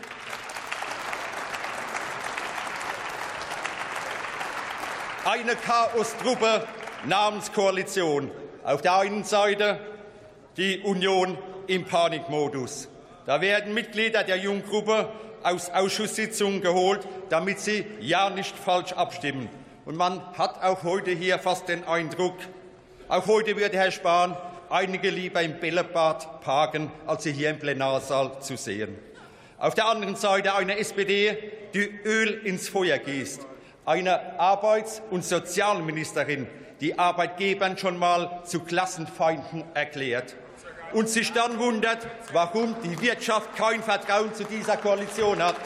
Eine Chaostruppe namens Koalition. Auf der einen Seite die Union im Panikmodus. Da werden Mitglieder der Junggruppe aus Ausschusssitzungen geholt, damit sie ja nicht falsch abstimmen. Und man hat auch heute hier fast den Eindruck, auch heute würde Herr Spahn einige lieber im Bällebad parken, als sie hier im Plenarsaal zu sehen. Auf der anderen Seite eine SPD, die Öl ins Feuer gießt. Eine Arbeits- und Sozialministerin, die Arbeitgebern schon mal zu Klassenfeinden erklärt und sich dann wundert, warum die Wirtschaft kein Vertrauen zu dieser Koalition hat.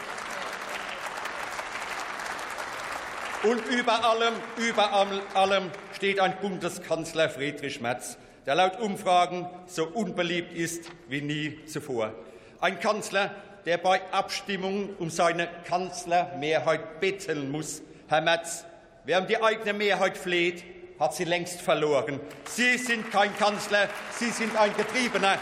Und über allem steht ein Bundeskanzler Friedrich Merz, der laut Umfragen so unbeliebt ist wie nie zuvor. Ein Kanzler, der bei Abstimmungen um seine Kanzlermehrheit betteln muss. Herr Merz, wer um die eigene Mehrheit fleht, hat sie längst verloren. Sie sind kein Kanzler, Sie sind ein Getriebener.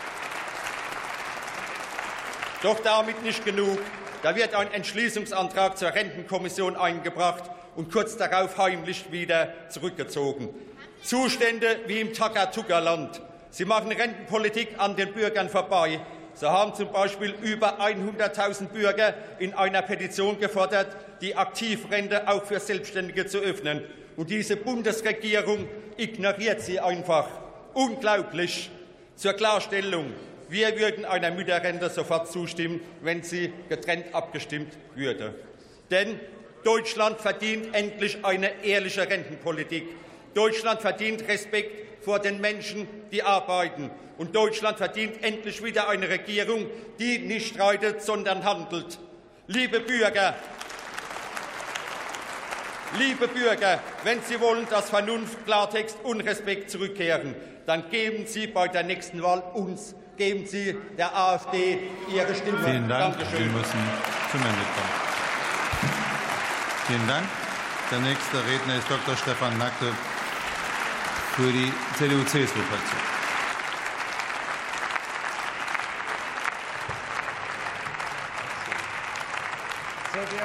Doch damit nicht genug. Da wird ein Entschließungsantrag zur Rentenkommission eingebracht und kurz darauf heimlich wieder zurückgezogen. Zustände wie im Takatuka-Land. Sie machen Rentenpolitik an den Bürgern vorbei. So haben zum Beispiel über 100.000 Bürger in einer Petition gefordert, die Aktivrente auch für Selbstständige zu öffnen. Und diese Bundesregierung ignoriert sie einfach. Unglaublich. Zur Klarstellung. Wir würden einer Mütterrente sofort zustimmen, wenn sie getrennt abgestimmt würde. Denn Deutschland verdient endlich eine ehrliche Rentenpolitik. Deutschland verdient Respekt vor den Menschen, die arbeiten. Und Deutschland verdient endlich wieder eine Regierung, die nicht streitet, sondern handelt. Liebe Bürger, wenn Sie wollen, dass Vernunft, Klartext und Respekt zurückkehren, dann geben Sie bei der nächsten Wahl uns, geben Sie der AfD Ihre Stimme. Vielen Dank. Dankeschön. Sie müssen zum Ende kommen. Vielen Dank. Der nächste Redner ist Dr. Stefan Nacke für die CDU-CSU-Fraktion.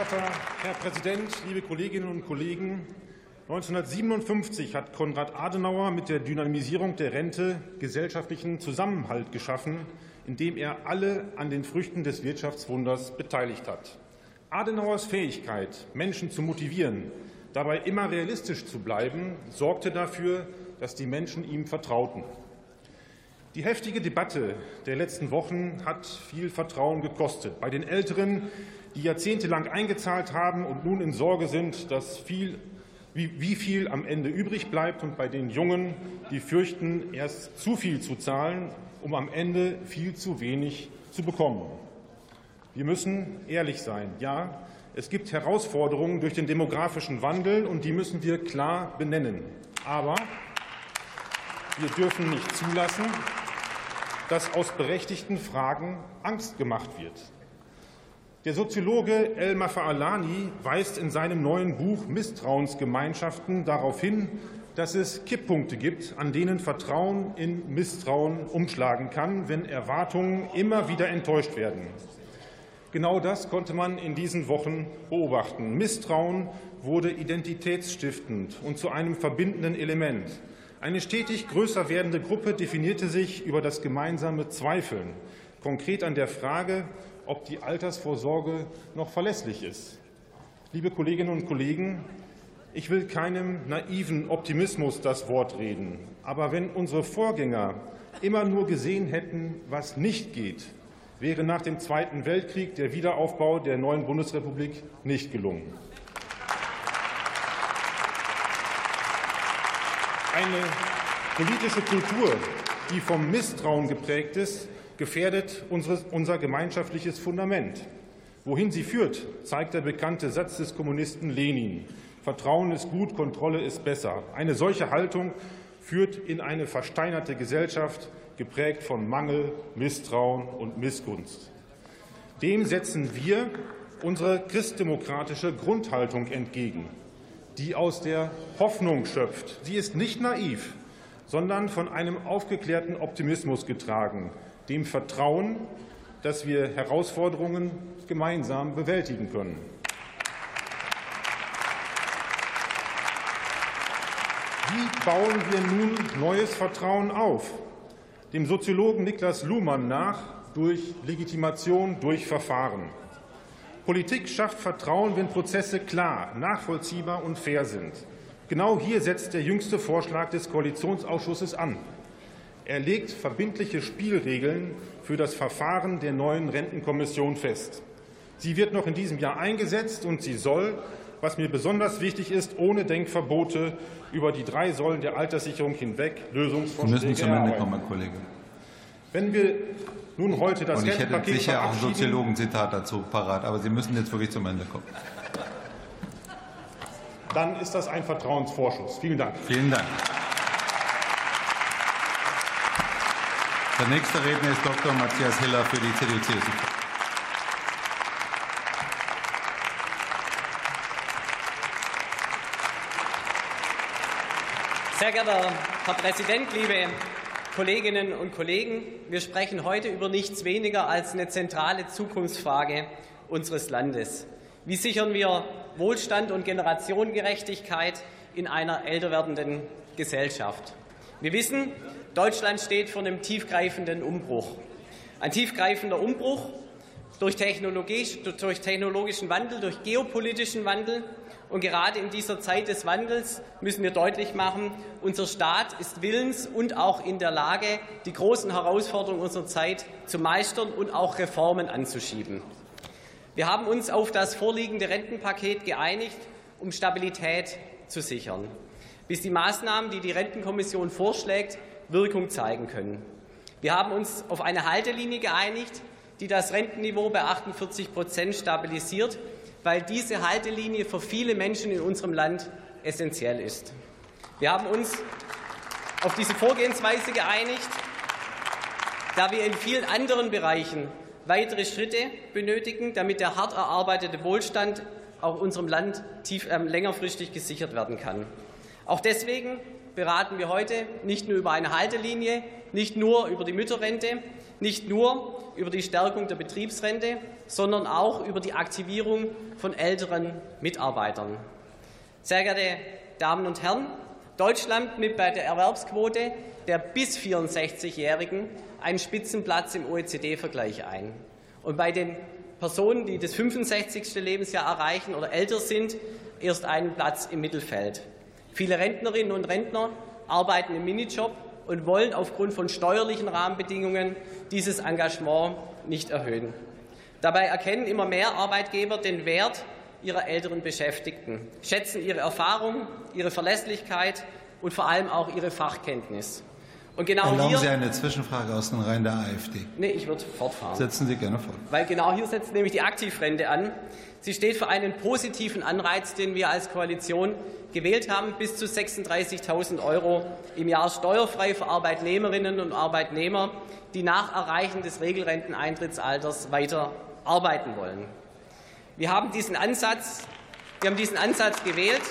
verehrter Herr Präsident, liebe Kolleginnen und Kollegen! 1957 hat Konrad Adenauer mit der Dynamisierung der Rente gesellschaftlichen Zusammenhalt geschaffen, indem er alle an den Früchten des Wirtschaftswunders beteiligt hat. Adenauers Fähigkeit, Menschen zu motivieren, dabei immer realistisch zu bleiben, sorgte dafür, dass die Menschen ihm vertrauten. Die heftige Debatte der letzten Wochen hat viel Vertrauen gekostet. Bei den Älteren, die jahrzehntelang eingezahlt haben und nun in Sorge sind, dass wie viel am Ende übrig bleibt, und bei den Jungen, die fürchten, erst zu viel zu zahlen, um am Ende viel zu wenig zu bekommen. Wir müssen ehrlich sein. Ja, es gibt Herausforderungen durch den demografischen Wandel, und die müssen wir klar benennen. Aber wir dürfen nicht zulassen, dass aus berechtigten Fragen Angst gemacht wird. Der Soziologe El Mafaalani weist in seinem neuen Buch Misstrauensgemeinschaften darauf hin, dass es Kipppunkte gibt, an denen Vertrauen in Misstrauen umschlagen kann, wenn Erwartungen immer wieder enttäuscht werden. Genau das konnte man in diesen Wochen beobachten. Misstrauen wurde identitätsstiftend und zu einem verbindenden Element. Eine stetig größer werdende Gruppe definierte sich über das gemeinsame Zweifeln, konkret an der Frage, ob die Altersvorsorge noch verlässlich ist. Liebe Kolleginnen und Kollegen, ich will keinem naiven Optimismus das Wort reden. Aber wenn unsere Vorgänger immer nur gesehen hätten, was nicht geht, wäre nach dem Zweiten Weltkrieg der Wiederaufbau der neuen Bundesrepublik nicht gelungen. Eine politische Kultur, die vom Misstrauen geprägt ist, gefährdet unser gemeinschaftliches Fundament. Wohin sie führt, zeigt der bekannte Satz des Kommunisten Lenin. Vertrauen ist gut, Kontrolle ist besser. Eine solche Haltung führt in eine versteinerte Gesellschaft, geprägt von Mangel, Misstrauen und Missgunst. Dem setzen wir unsere christdemokratische Grundhaltung entgegen, die aus der Hoffnung schöpft. Sie ist nicht naiv, sondern von einem aufgeklärten Optimismus getragen, dem Vertrauen, dass wir Herausforderungen gemeinsam bewältigen können. Wie bauen wir nun neues Vertrauen auf? Dem Soziologen Niklas Luhmann nach durch Legitimation, durch Verfahren. Politik schafft Vertrauen, wenn Prozesse klar, nachvollziehbar und fair sind. Genau hier setzt der jüngste Vorschlag des Koalitionsausschusses an. Er legt verbindliche Spielregeln für das Verfahren der neuen Rentenkommission fest. Sie wird noch in diesem Jahr eingesetzt, und sie soll, was mir besonders wichtig ist, ohne Denkverbote über die 3 Säulen der Alterssicherung hinweg Lösungsvorschläge Sie müssen zum Ende kommen, Herr Kollege. Wenn wir nun heute das Rentenpaket, ich hätte sicher auch ein verabschieden, Soziologenzitat dazu parat, aber Sie müssen jetzt wirklich zum Ende kommen. Dann ist das ein Vertrauensvorschuss. Vielen Dank. Vielen Dank. Der nächste Redner ist Dr. Matthias Hiller für die CDU-CSU. Sehr geehrter Herr Präsident, liebe Kolleginnen und Kollegen! Wir sprechen heute über nichts weniger als eine zentrale Zukunftsfrage unseres Landes. Wie sichern wir Wohlstand und Generationengerechtigkeit in einer älter werdenden Gesellschaft? Wir wissen, Deutschland steht vor einem tiefgreifenden Umbruch. Ein tiefgreifender Umbruch durch technologischen Wandel, durch geopolitischen Wandel. Und gerade in dieser Zeit des Wandels müssen wir deutlich machen, unser Staat ist willens und auch in der Lage, die großen Herausforderungen unserer Zeit zu meistern und auch Reformen anzuschieben. Wir haben uns auf das vorliegende Rentenpaket geeinigt, um Stabilität zu sichern, bis die Maßnahmen, die die Rentenkommission vorschlägt, Wirkung zeigen können. Wir haben uns auf eine Haltelinie geeinigt, die das Rentenniveau bei 48% stabilisiert, weil diese Haltelinie für viele Menschen in unserem Land essentiell ist. Wir haben uns auf diese Vorgehensweise geeinigt, da wir in vielen anderen Bereichen weitere Schritte benötigen, damit der hart erarbeitete Wohlstand auch unserem Land längerfristig gesichert werden kann. Auch deswegen beraten wir heute nicht nur über eine Haltelinie, nicht nur über die Mütterrente. nicht nur über die Stärkung der Betriebsrente, sondern auch über die Aktivierung von älteren Mitarbeitern. Sehr geehrte Damen und Herren, Deutschland nimmt bei der Erwerbsquote der bis 64-Jährigen einen Spitzenplatz im OECD-Vergleich ein. Und bei den Personen, die das 65. Lebensjahr erreichen oder älter sind, erst einen Platz im Mittelfeld. Viele Rentnerinnen und Rentner arbeiten im Minijob und wollen aufgrund von steuerlichen Rahmenbedingungen dieses Engagement nicht erhöhen. Dabei erkennen immer mehr Arbeitgeber den Wert ihrer älteren Beschäftigten, schätzen ihre Erfahrung, ihre Verlässlichkeit und vor allem auch ihre Fachkenntnis. Und genau Erlauben hier, Sie eine Zwischenfrage aus den Reihen der AfD? Nee, ich würde fortfahren. Setzen Sie gerne fort. Weil genau hier setzt nämlich die Aktivrente an. Sie steht für einen positiven Anreiz, den wir als Koalition gewählt haben, bis zu 36.000 € im Jahr steuerfrei für Arbeitnehmerinnen und Arbeitnehmer, die nach Erreichen des Regelrenteneintrittsalters weiter arbeiten wollen. Wir haben diesen Ansatz gewählt,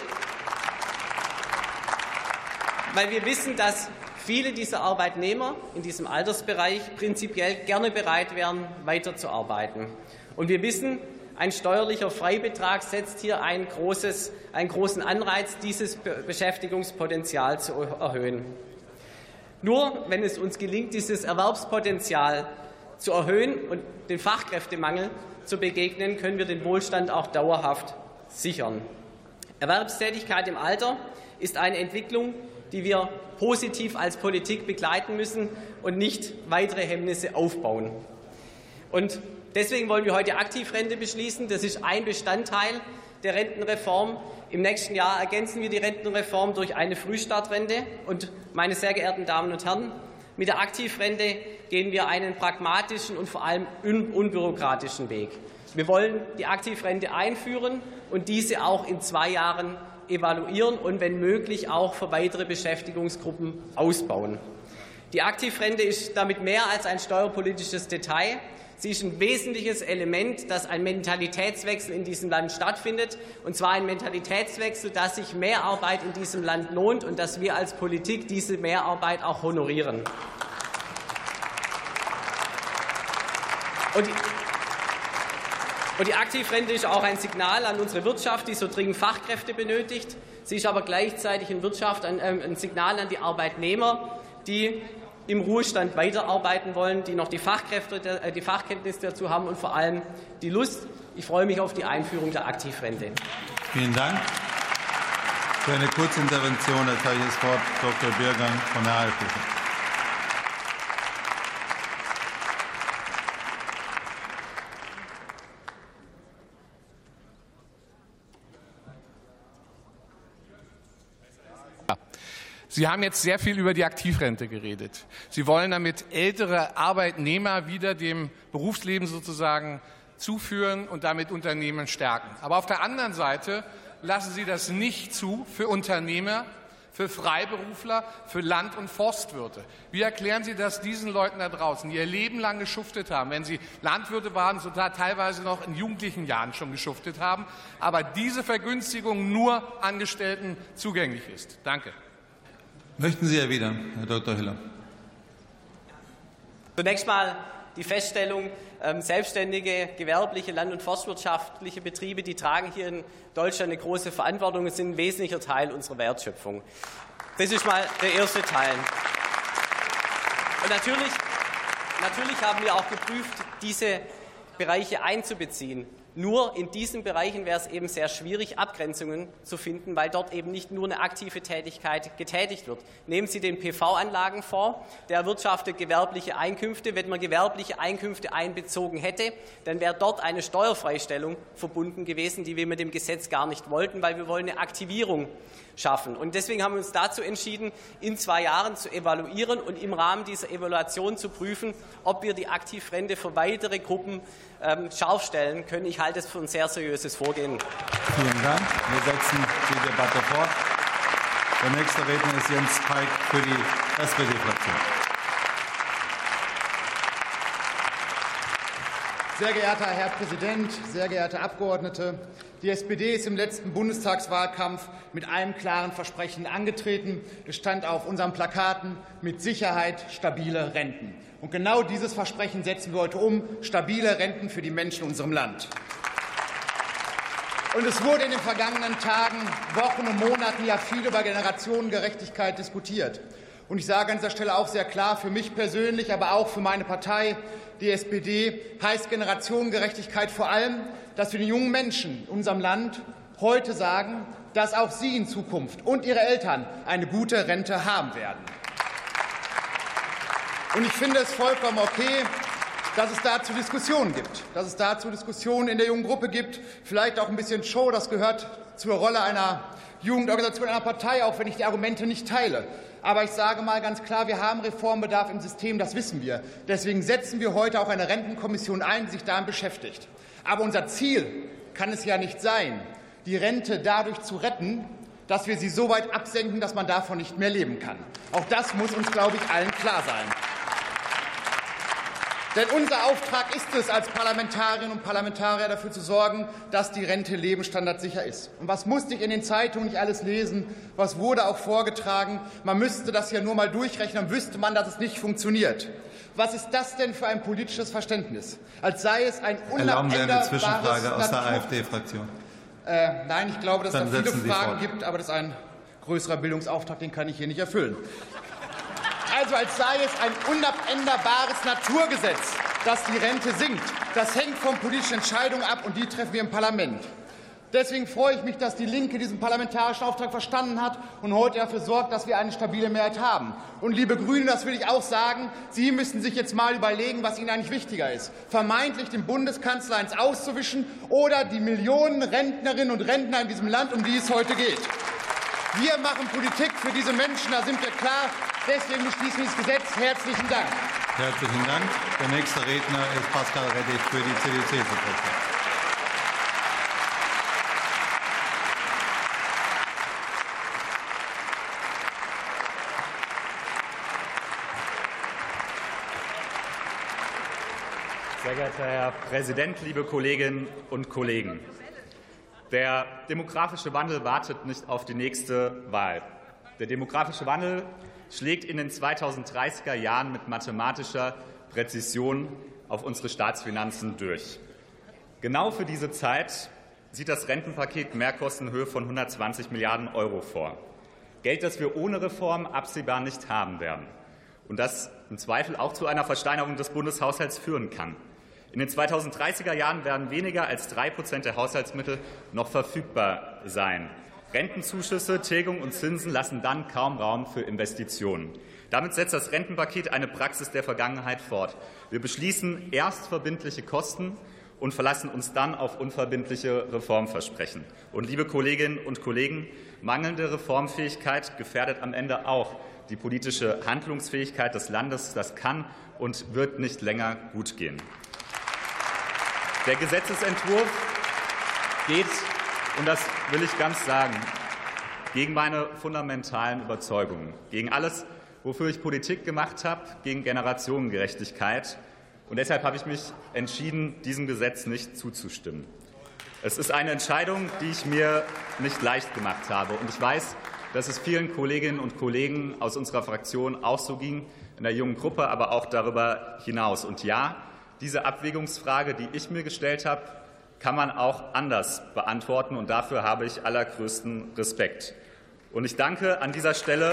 weil wir wissen, dass viele dieser Arbeitnehmer in diesem Altersbereich prinzipiell gerne bereit wären, weiterzuarbeiten. Und wir wissen, ein steuerlicher Freibetrag setzt hier einen großen Anreiz, dieses Beschäftigungspotenzial zu erhöhen. Nur wenn es uns gelingt, dieses Erwerbspotenzial zu erhöhen und den Fachkräftemangel zu begegnen, können wir den Wohlstand auch dauerhaft sichern. Erwerbstätigkeit im Alter ist eine Entwicklung, die wir positiv als Politik begleiten müssen und nicht weitere Hemmnisse aufbauen. Und deswegen wollen wir heute Aktivrente beschließen. Das ist ein Bestandteil der Rentenreform. Im nächsten Jahr ergänzen wir die Rentenreform durch eine Frühstartrente. Und, meine sehr geehrten Damen und Herren, mit der Aktivrente gehen wir einen pragmatischen und vor allem unbürokratischen Weg. Wir wollen die Aktivrente einführen und diese auch in 2 Jahren evaluieren und wenn möglich auch für weitere Beschäftigungsgruppen ausbauen. Die Aktivrente ist damit mehr als ein steuerpolitisches Detail. Sie ist ein wesentliches Element, dass ein Mentalitätswechsel in diesem Land stattfindet, und zwar ein Mentalitätswechsel, dass sich Mehrarbeit in diesem Land lohnt und dass wir als Politik diese Mehrarbeit auch honorieren. Und die Aktivrente ist auch ein Signal an unsere Wirtschaft, die so dringend Fachkräfte benötigt. Sie ist aber gleichzeitig ein Signal an die Arbeitnehmer, die im Ruhestand weiterarbeiten wollen, die noch die Fachkenntnis dazu haben und vor allem die Lust. Ich freue mich auf die Einführung der Aktivrente. Vielen Dank. Für eine Kurzintervention erteile ich das Wort Dr. Birgang von der AfD. Sie haben jetzt sehr viel über die Aktivrente geredet. Sie wollen damit ältere Arbeitnehmer wieder dem Berufsleben sozusagen zuführen und damit Unternehmen stärken. Aber auf der anderen Seite lassen Sie das nicht zu für Unternehmer, für Freiberufler, für Land- und Forstwirte. Wie erklären Sie das diesen Leuten da draußen, die ihr Leben lang geschuftet haben, wenn sie Landwirte waren, sogar teilweise noch in jugendlichen Jahren schon geschuftet haben, aber diese Vergünstigung nur Angestellten zugänglich ist? Danke. Möchten Sie erwidern, Herr Dr. Hiller? Zunächst mal die Feststellung, selbstständige, gewerbliche, land- und forstwirtschaftliche Betriebe, die tragen hier in Deutschland eine große Verantwortung und sind ein wesentlicher Teil unserer Wertschöpfung. Das ist mal der erste Teil. Und natürlich haben wir auch geprüft, diese Bereiche einzubeziehen. Nur in diesen Bereichen wäre es eben sehr schwierig, Abgrenzungen zu finden, weil dort eben nicht nur eine aktive Tätigkeit getätigt wird. Nehmen Sie den PV-Anlagenfonds, der erwirtschaftet gewerbliche Einkünfte. Wenn man gewerbliche Einkünfte einbezogen hätte, dann wäre dort eine Steuerfreistellung verbunden gewesen, die wir mit dem Gesetz gar nicht wollten, weil wir wollen eine Aktivierung schaffen. Und deswegen haben wir uns dazu entschieden, in 2 Jahren zu evaluieren und im Rahmen dieser Evaluation zu prüfen, ob wir die Aktivrente für weitere Gruppen scharf stellen können. Ich halte es für ein sehr seriöses Vorgehen. Vielen Dank. Wir setzen die Debatte fort. Der nächste Redner ist Jens Peik für die SPD-Fraktion. Sehr geehrter Herr Präsident, sehr geehrte Abgeordnete! Die SPD ist im letzten Bundestagswahlkampf mit einem klaren Versprechen angetreten. Es stand auf unseren Plakaten: mit Sicherheit stabile Renten. Und genau dieses Versprechen setzen wir heute um: stabile Renten für die Menschen in unserem Land. Und es wurde in den vergangenen Tagen, Wochen und Monaten ja viel über Generationengerechtigkeit diskutiert. Und ich sage an dieser Stelle auch sehr klar, für mich persönlich, aber auch für meine Partei, die SPD, heißt Generationengerechtigkeit vor allem, dass wir den jungen Menschen in unserem Land heute sagen, dass auch sie in Zukunft und ihre Eltern eine gute Rente haben werden. Und ich finde es vollkommen okay, dass es dazu Diskussionen gibt, dass es dazu Diskussionen in der jungen Gruppe gibt, vielleicht auch ein bisschen Show, das gehört zur Rolle einer Jugendorganisation, einer Partei, auch wenn ich die Argumente nicht teile. Aber ich sage mal ganz klar, wir haben Reformbedarf im System, das wissen wir. Deswegen setzen wir heute auch eine Rentenkommission ein, die sich damit beschäftigt. Aber unser Ziel kann es ja nicht sein, die Rente dadurch zu retten, dass wir sie so weit absenken, dass man davon nicht mehr leben kann. Auch das muss uns, glaube ich, allen klar sein. Denn unser Auftrag ist es, als Parlamentarierinnen und Parlamentarier dafür zu sorgen, dass die Rente lebensstandardsicher ist. Und was musste ich in den Zeitungen nicht alles lesen? Was wurde auch vorgetragen? Man müsste das ja nur mal durchrechnen, dann wüsste man, dass es nicht funktioniert. Was ist das denn für ein politisches Verständnis? Als sei es ein Erlauben Sie eine Zwischenfrage unabänderbares aus der AfD-Fraktion. Nein, ich glaube, dass es da viele setzen Sie Fragen fort. gibt, aber das ist ein größerer Bildungsauftrag, den kann ich hier nicht erfüllen. Also als sei es ein unabänderbares Naturgesetz, dass die Rente sinkt. Das hängt von politischen Entscheidungen ab, und die treffen wir im Parlament. Deswegen freue ich mich, dass die Linke diesen parlamentarischen Auftrag verstanden hat und heute dafür sorgt, dass wir eine stabile Mehrheit haben. Und liebe Grüne, das will ich auch sagen, Sie müssen sich jetzt mal überlegen, was Ihnen eigentlich wichtiger ist. Vermeintlich den Bundeskanzler ins Auszuwischen oder die Millionen Rentnerinnen und Rentner in diesem Land, um die es heute geht. Wir machen Politik für diese Menschen, da sind wir klar. Deswegen beschließen wir dieses Gesetz. Herzlichen Dank. Herzlichen Dank. Der nächste Redner ist Pascal Rettig für die CDU-CSU-Fraktion. Sehr geehrter Herr Präsident, liebe Kolleginnen und Kollegen! Der demografische Wandel wartet nicht auf die nächste Wahl. Der demografische Wandel schlägt in den 2030er Jahren mit mathematischer Präzision auf unsere Staatsfinanzen durch. Genau für diese Zeit sieht das Rentenpaket Mehrkosten in Höhe von 120 Milliarden € vor. Geld, das wir ohne Reform absehbar nicht haben werden und das im Zweifel auch zu einer Versteinerung des Bundeshaushalts führen kann. In den 2030er Jahren werden weniger als 3% der Haushaltsmittel noch verfügbar sein. Rentenzuschüsse, Tilgung und Zinsen lassen dann kaum Raum für Investitionen. Damit setzt das Rentenpaket eine Praxis der Vergangenheit fort. Wir beschließen erst verbindliche Kosten und verlassen uns dann auf unverbindliche Reformversprechen. Und liebe Kolleginnen und Kollegen, mangelnde Reformfähigkeit gefährdet am Ende auch die politische Handlungsfähigkeit des Landes. Das kann und wird nicht länger gut gehen. Der Gesetzesentwurf geht, und das will ich ganz sagen, gegen meine fundamentalen Überzeugungen, gegen alles, wofür ich Politik gemacht habe, gegen Generationengerechtigkeit. Und deshalb habe ich mich entschieden, diesem Gesetz nicht zuzustimmen. Es ist eine Entscheidung, die ich mir nicht leicht gemacht habe. Und ich weiß, dass es vielen Kolleginnen und Kollegen aus unserer Fraktion auch so ging, in der jungen Gruppe, aber auch darüber hinaus. Und ja, diese Abwägungsfrage, die ich mir gestellt habe, kann man auch anders beantworten. Und dafür habe ich allergrößten Respekt. Und ich danke an dieser Stelle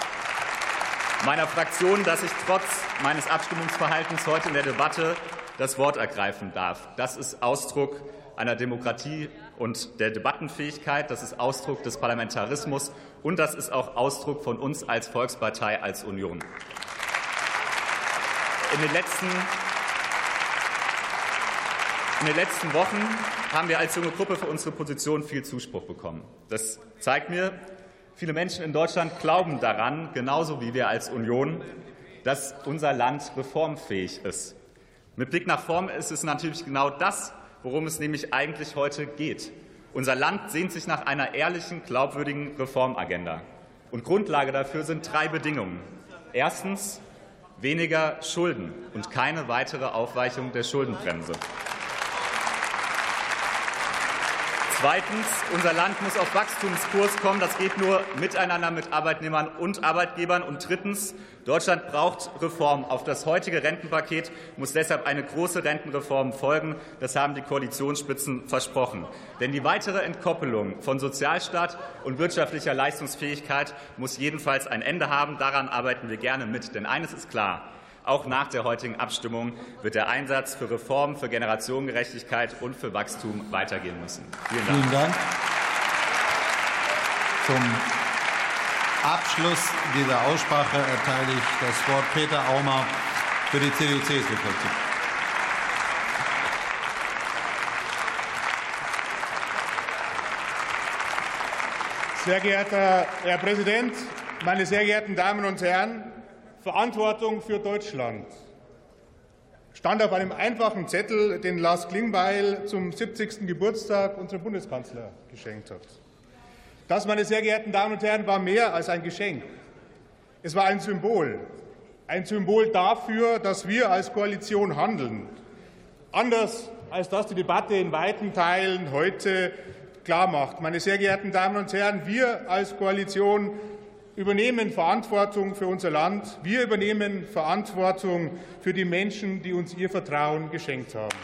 meiner Fraktion, dass ich trotz meines Abstimmungsverhaltens heute in der Debatte das Wort ergreifen darf. Das ist Ausdruck einer Demokratie und der Debattenfähigkeit. Das ist Ausdruck des Parlamentarismus. Und das ist auch Ausdruck von uns als Volkspartei, als Union. In den letzten Wochen haben wir als junge Gruppe für unsere Position viel Zuspruch bekommen. Das zeigt mir, viele Menschen in Deutschland glauben daran, genauso wie wir als Union, dass unser Land reformfähig ist. Mit Blick nach vorn ist es natürlich genau das, worum es nämlich eigentlich heute geht. Unser Land sehnt sich nach einer ehrlichen, glaubwürdigen Reformagenda. Und Grundlage dafür sind 3 Bedingungen. Erstens weniger Schulden und keine weitere Aufweichung der Schuldenbremse. Zweitens, unser Land muss auf Wachstumskurs kommen. Das geht nur miteinander mit Arbeitnehmern und Arbeitgebern. Und drittens, Deutschland braucht Reformen. Auf das heutige Rentenpaket muss deshalb eine große Rentenreform folgen. Das haben die Koalitionsspitzen versprochen. Denn die weitere Entkoppelung von Sozialstaat und wirtschaftlicher Leistungsfähigkeit muss jedenfalls ein Ende haben. Daran arbeiten wir gerne mit. Denn eines ist klar. Auch nach der heutigen Abstimmung wird der Einsatz für Reformen, für Generationengerechtigkeit und für Wachstum weitergehen müssen. Vielen Dank. Zum Abschluss dieser Aussprache erteile ich das Wort Peter Aumer für die CDU-CSU-Fraktion. Sehr geehrter Herr Präsident, meine sehr geehrten Damen und Herren! Verantwortung für Deutschland stand auf einem einfachen Zettel, den Lars Klingbeil zum 70. Geburtstag unserem Bundeskanzler geschenkt hat. Das, meine sehr geehrten Damen und Herren, war mehr als ein Geschenk. Es war ein Symbol dafür, dass wir als Koalition handeln. Anders als das die Debatte in weiten Teilen heute klarmacht. Meine sehr geehrten Damen und Herren, wir als Koalition übernehmen Verantwortung für unser Land. Wir übernehmen Verantwortung für die Menschen, die uns ihr Vertrauen geschenkt haben.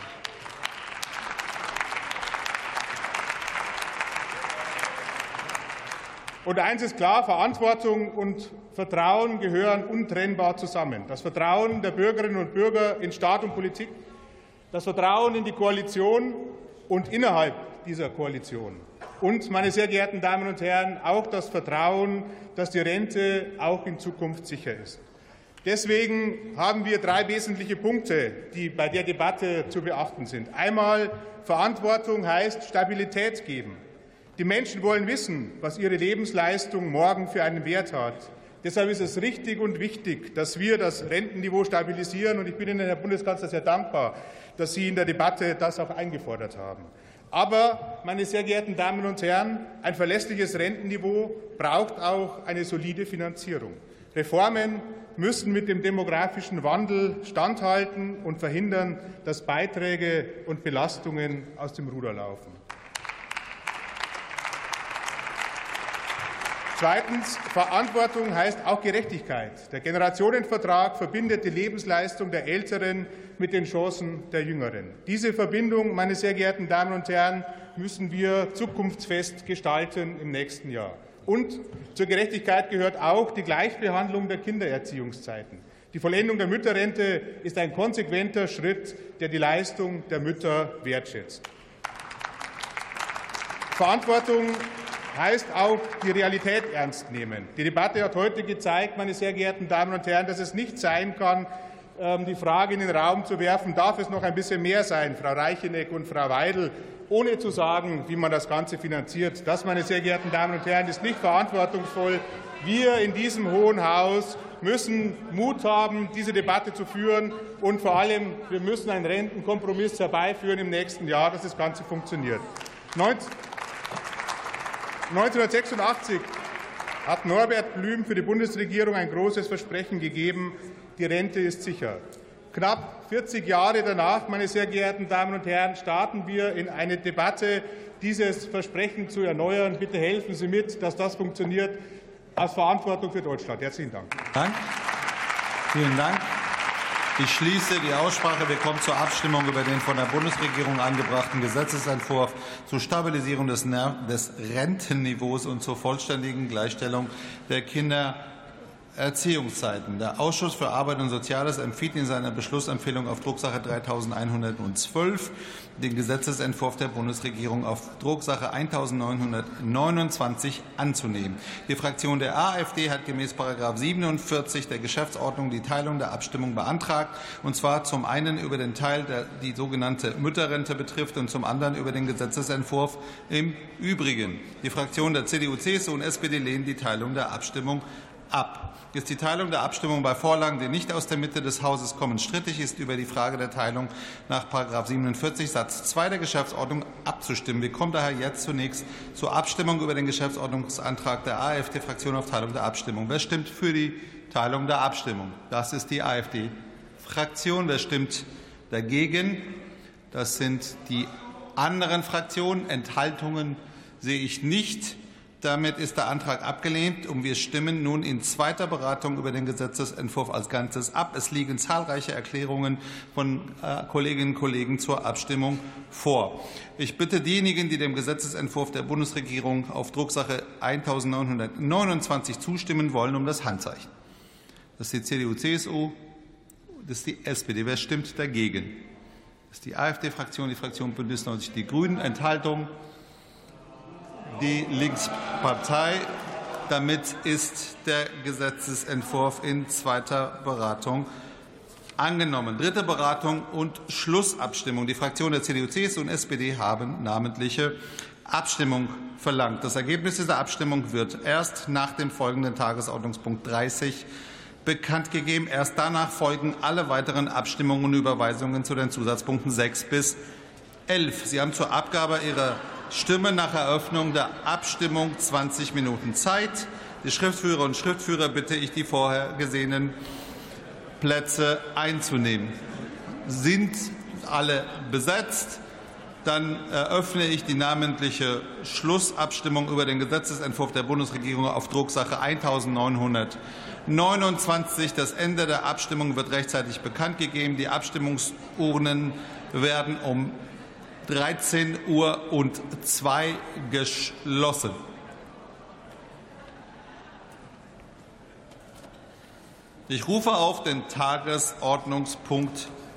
Und eins ist klar, Verantwortung und Vertrauen gehören untrennbar zusammen. Das Vertrauen der Bürgerinnen und Bürger in Staat und Politik, das Vertrauen in die Koalition und innerhalb dieser Koalition. Und, meine sehr geehrten Damen und Herren, auch das Vertrauen, dass die Rente auch in Zukunft sicher ist. Deswegen haben wir 3 wesentliche Punkte, die bei der Debatte zu beachten sind. Einmal, Verantwortung heißt Stabilität geben. Die Menschen wollen wissen, was ihre Lebensleistung morgen für einen Wert hat. Deshalb ist es richtig und wichtig, dass wir das Rentenniveau stabilisieren. Und ich bin Ihnen, Herr Bundeskanzler, sehr dankbar, dass Sie in der Debatte das auch eingefordert haben. Aber, meine sehr geehrten Damen und Herren, ein verlässliches Rentenniveau braucht auch eine solide Finanzierung. Reformen müssen mit dem demografischen Wandel standhalten und verhindern, dass Beiträge und Belastungen aus dem Ruder laufen. Zweitens, Verantwortung heißt auch Gerechtigkeit. Der Generationenvertrag verbindet die Lebensleistung der Älteren mit den Chancen der Jüngeren. Diese Verbindung, meine sehr geehrten Damen und Herren, müssen wir zukunftsfest gestalten im nächsten Jahr. Und zur Gerechtigkeit gehört auch die Gleichbehandlung der Kindererziehungszeiten. Die Vollendung der Mütterrente ist ein konsequenter Schritt, der die Leistung der Mütter wertschätzt. Verantwortung heißt auch die Realität ernst nehmen. Die Debatte hat heute gezeigt, meine sehr geehrten Damen und Herren, dass es nicht sein kann, die Frage in den Raum zu werfen, darf es noch ein bisschen mehr sein, Frau Reicheneck und Frau Weidel, ohne zu sagen, wie man das Ganze finanziert. Das, meine sehr geehrten Damen und Herren, ist nicht verantwortungsvoll. Wir in diesem Hohen Haus müssen Mut haben, diese Debatte zu führen. Und vor allem, wir müssen einen Rentenkompromiss herbeiführen im nächsten Jahr, dass das Ganze funktioniert. 1986 hat Norbert Blüm für die Bundesregierung ein großes Versprechen gegeben, die Rente ist sicher. Knapp 40 Jahre danach, meine sehr geehrten Damen und Herren, starten wir in eine Debatte, dieses Versprechen zu erneuern. Bitte helfen Sie mit, dass das funktioniert, aus Verantwortung für Deutschland. Herzlichen Dank. Vielen Dank. Ich schließe die Aussprache. Wir kommen zur Abstimmung über den von der Bundesregierung eingebrachten Gesetzentwurf zur Stabilisierung des Rentenniveaus und zur vollständigen Gleichstellung der Kindererziehungszeiten. Der Ausschuss für Arbeit und Soziales empfiehlt in seiner Beschlussempfehlung auf Drucksache 3112 den Gesetzentwurf der Bundesregierung auf Drucksache 1929 anzunehmen. Die Fraktion der AfD hat gemäß § 47 der Geschäftsordnung die Teilung der Abstimmung beantragt, und zwar zum einen über den Teil, der die sogenannte Mütterrente betrifft, und zum anderen über den Gesetzentwurf im Übrigen. Die Fraktionen der CDU, CSU und SPD lehnen die Teilung der Abstimmung ab. Ist die Teilung der Abstimmung bei Vorlagen, die nicht aus der Mitte des Hauses kommen, strittig, ist über die Frage der Teilung nach § 47 Satz 2 der Geschäftsordnung abzustimmen. Wir kommen daher jetzt zunächst zur Abstimmung über den Geschäftsordnungsantrag der AfD-Fraktion auf Teilung der Abstimmung. Wer stimmt für die Teilung der Abstimmung? Das ist die AfD-Fraktion. Wer stimmt dagegen? Das sind die anderen Fraktionen? Enthaltungen sehe ich nicht. Damit ist der Antrag abgelehnt, und wir stimmen nun in zweiter Beratung über den Gesetzesentwurf als Ganzes ab. Es liegen zahlreiche Erklärungen von Kolleginnen und Kollegen zur Abstimmung vor. Ich bitte diejenigen, die dem Gesetzesentwurf der Bundesregierung auf Drucksache 1929 zustimmen wollen, um das Handzeichen. Das ist die CDU-CSU, das ist die SPD. Wer stimmt dagegen? Das ist die AfD-Fraktion, die Fraktion Bündnis 90 Die Grünen. Enthaltung? Die Linkspartei. Damit ist der Gesetzesentwurf in zweiter Beratung angenommen. Dritte Beratung und Schlussabstimmung. Die Fraktionen der CDU, CSU und SPD haben namentliche Abstimmung verlangt. Das Ergebnis dieser Abstimmung wird erst nach dem folgenden Tagesordnungspunkt 30 bekannt gegeben. Erst danach folgen alle weiteren Abstimmungen und Überweisungen zu den Zusatzpunkten 6 bis 11. Sie haben zur Abgabe Ihrer Stimme nach Eröffnung der Abstimmung 20 Minuten Zeit. Die Schriftführer und Schriftführer bitte ich, die vorher gesehenen Plätze einzunehmen. Sind alle besetzt? Dann eröffne ich die namentliche Schlussabstimmung über den Gesetzesentwurf der Bundesregierung auf Drucksache 1929. Das Ende der Abstimmung wird rechtzeitig bekannt gegeben. Die Abstimmungsurnen werden um 13:02 Uhr geschlossen. Ich rufe auf den Tagesordnungspunkt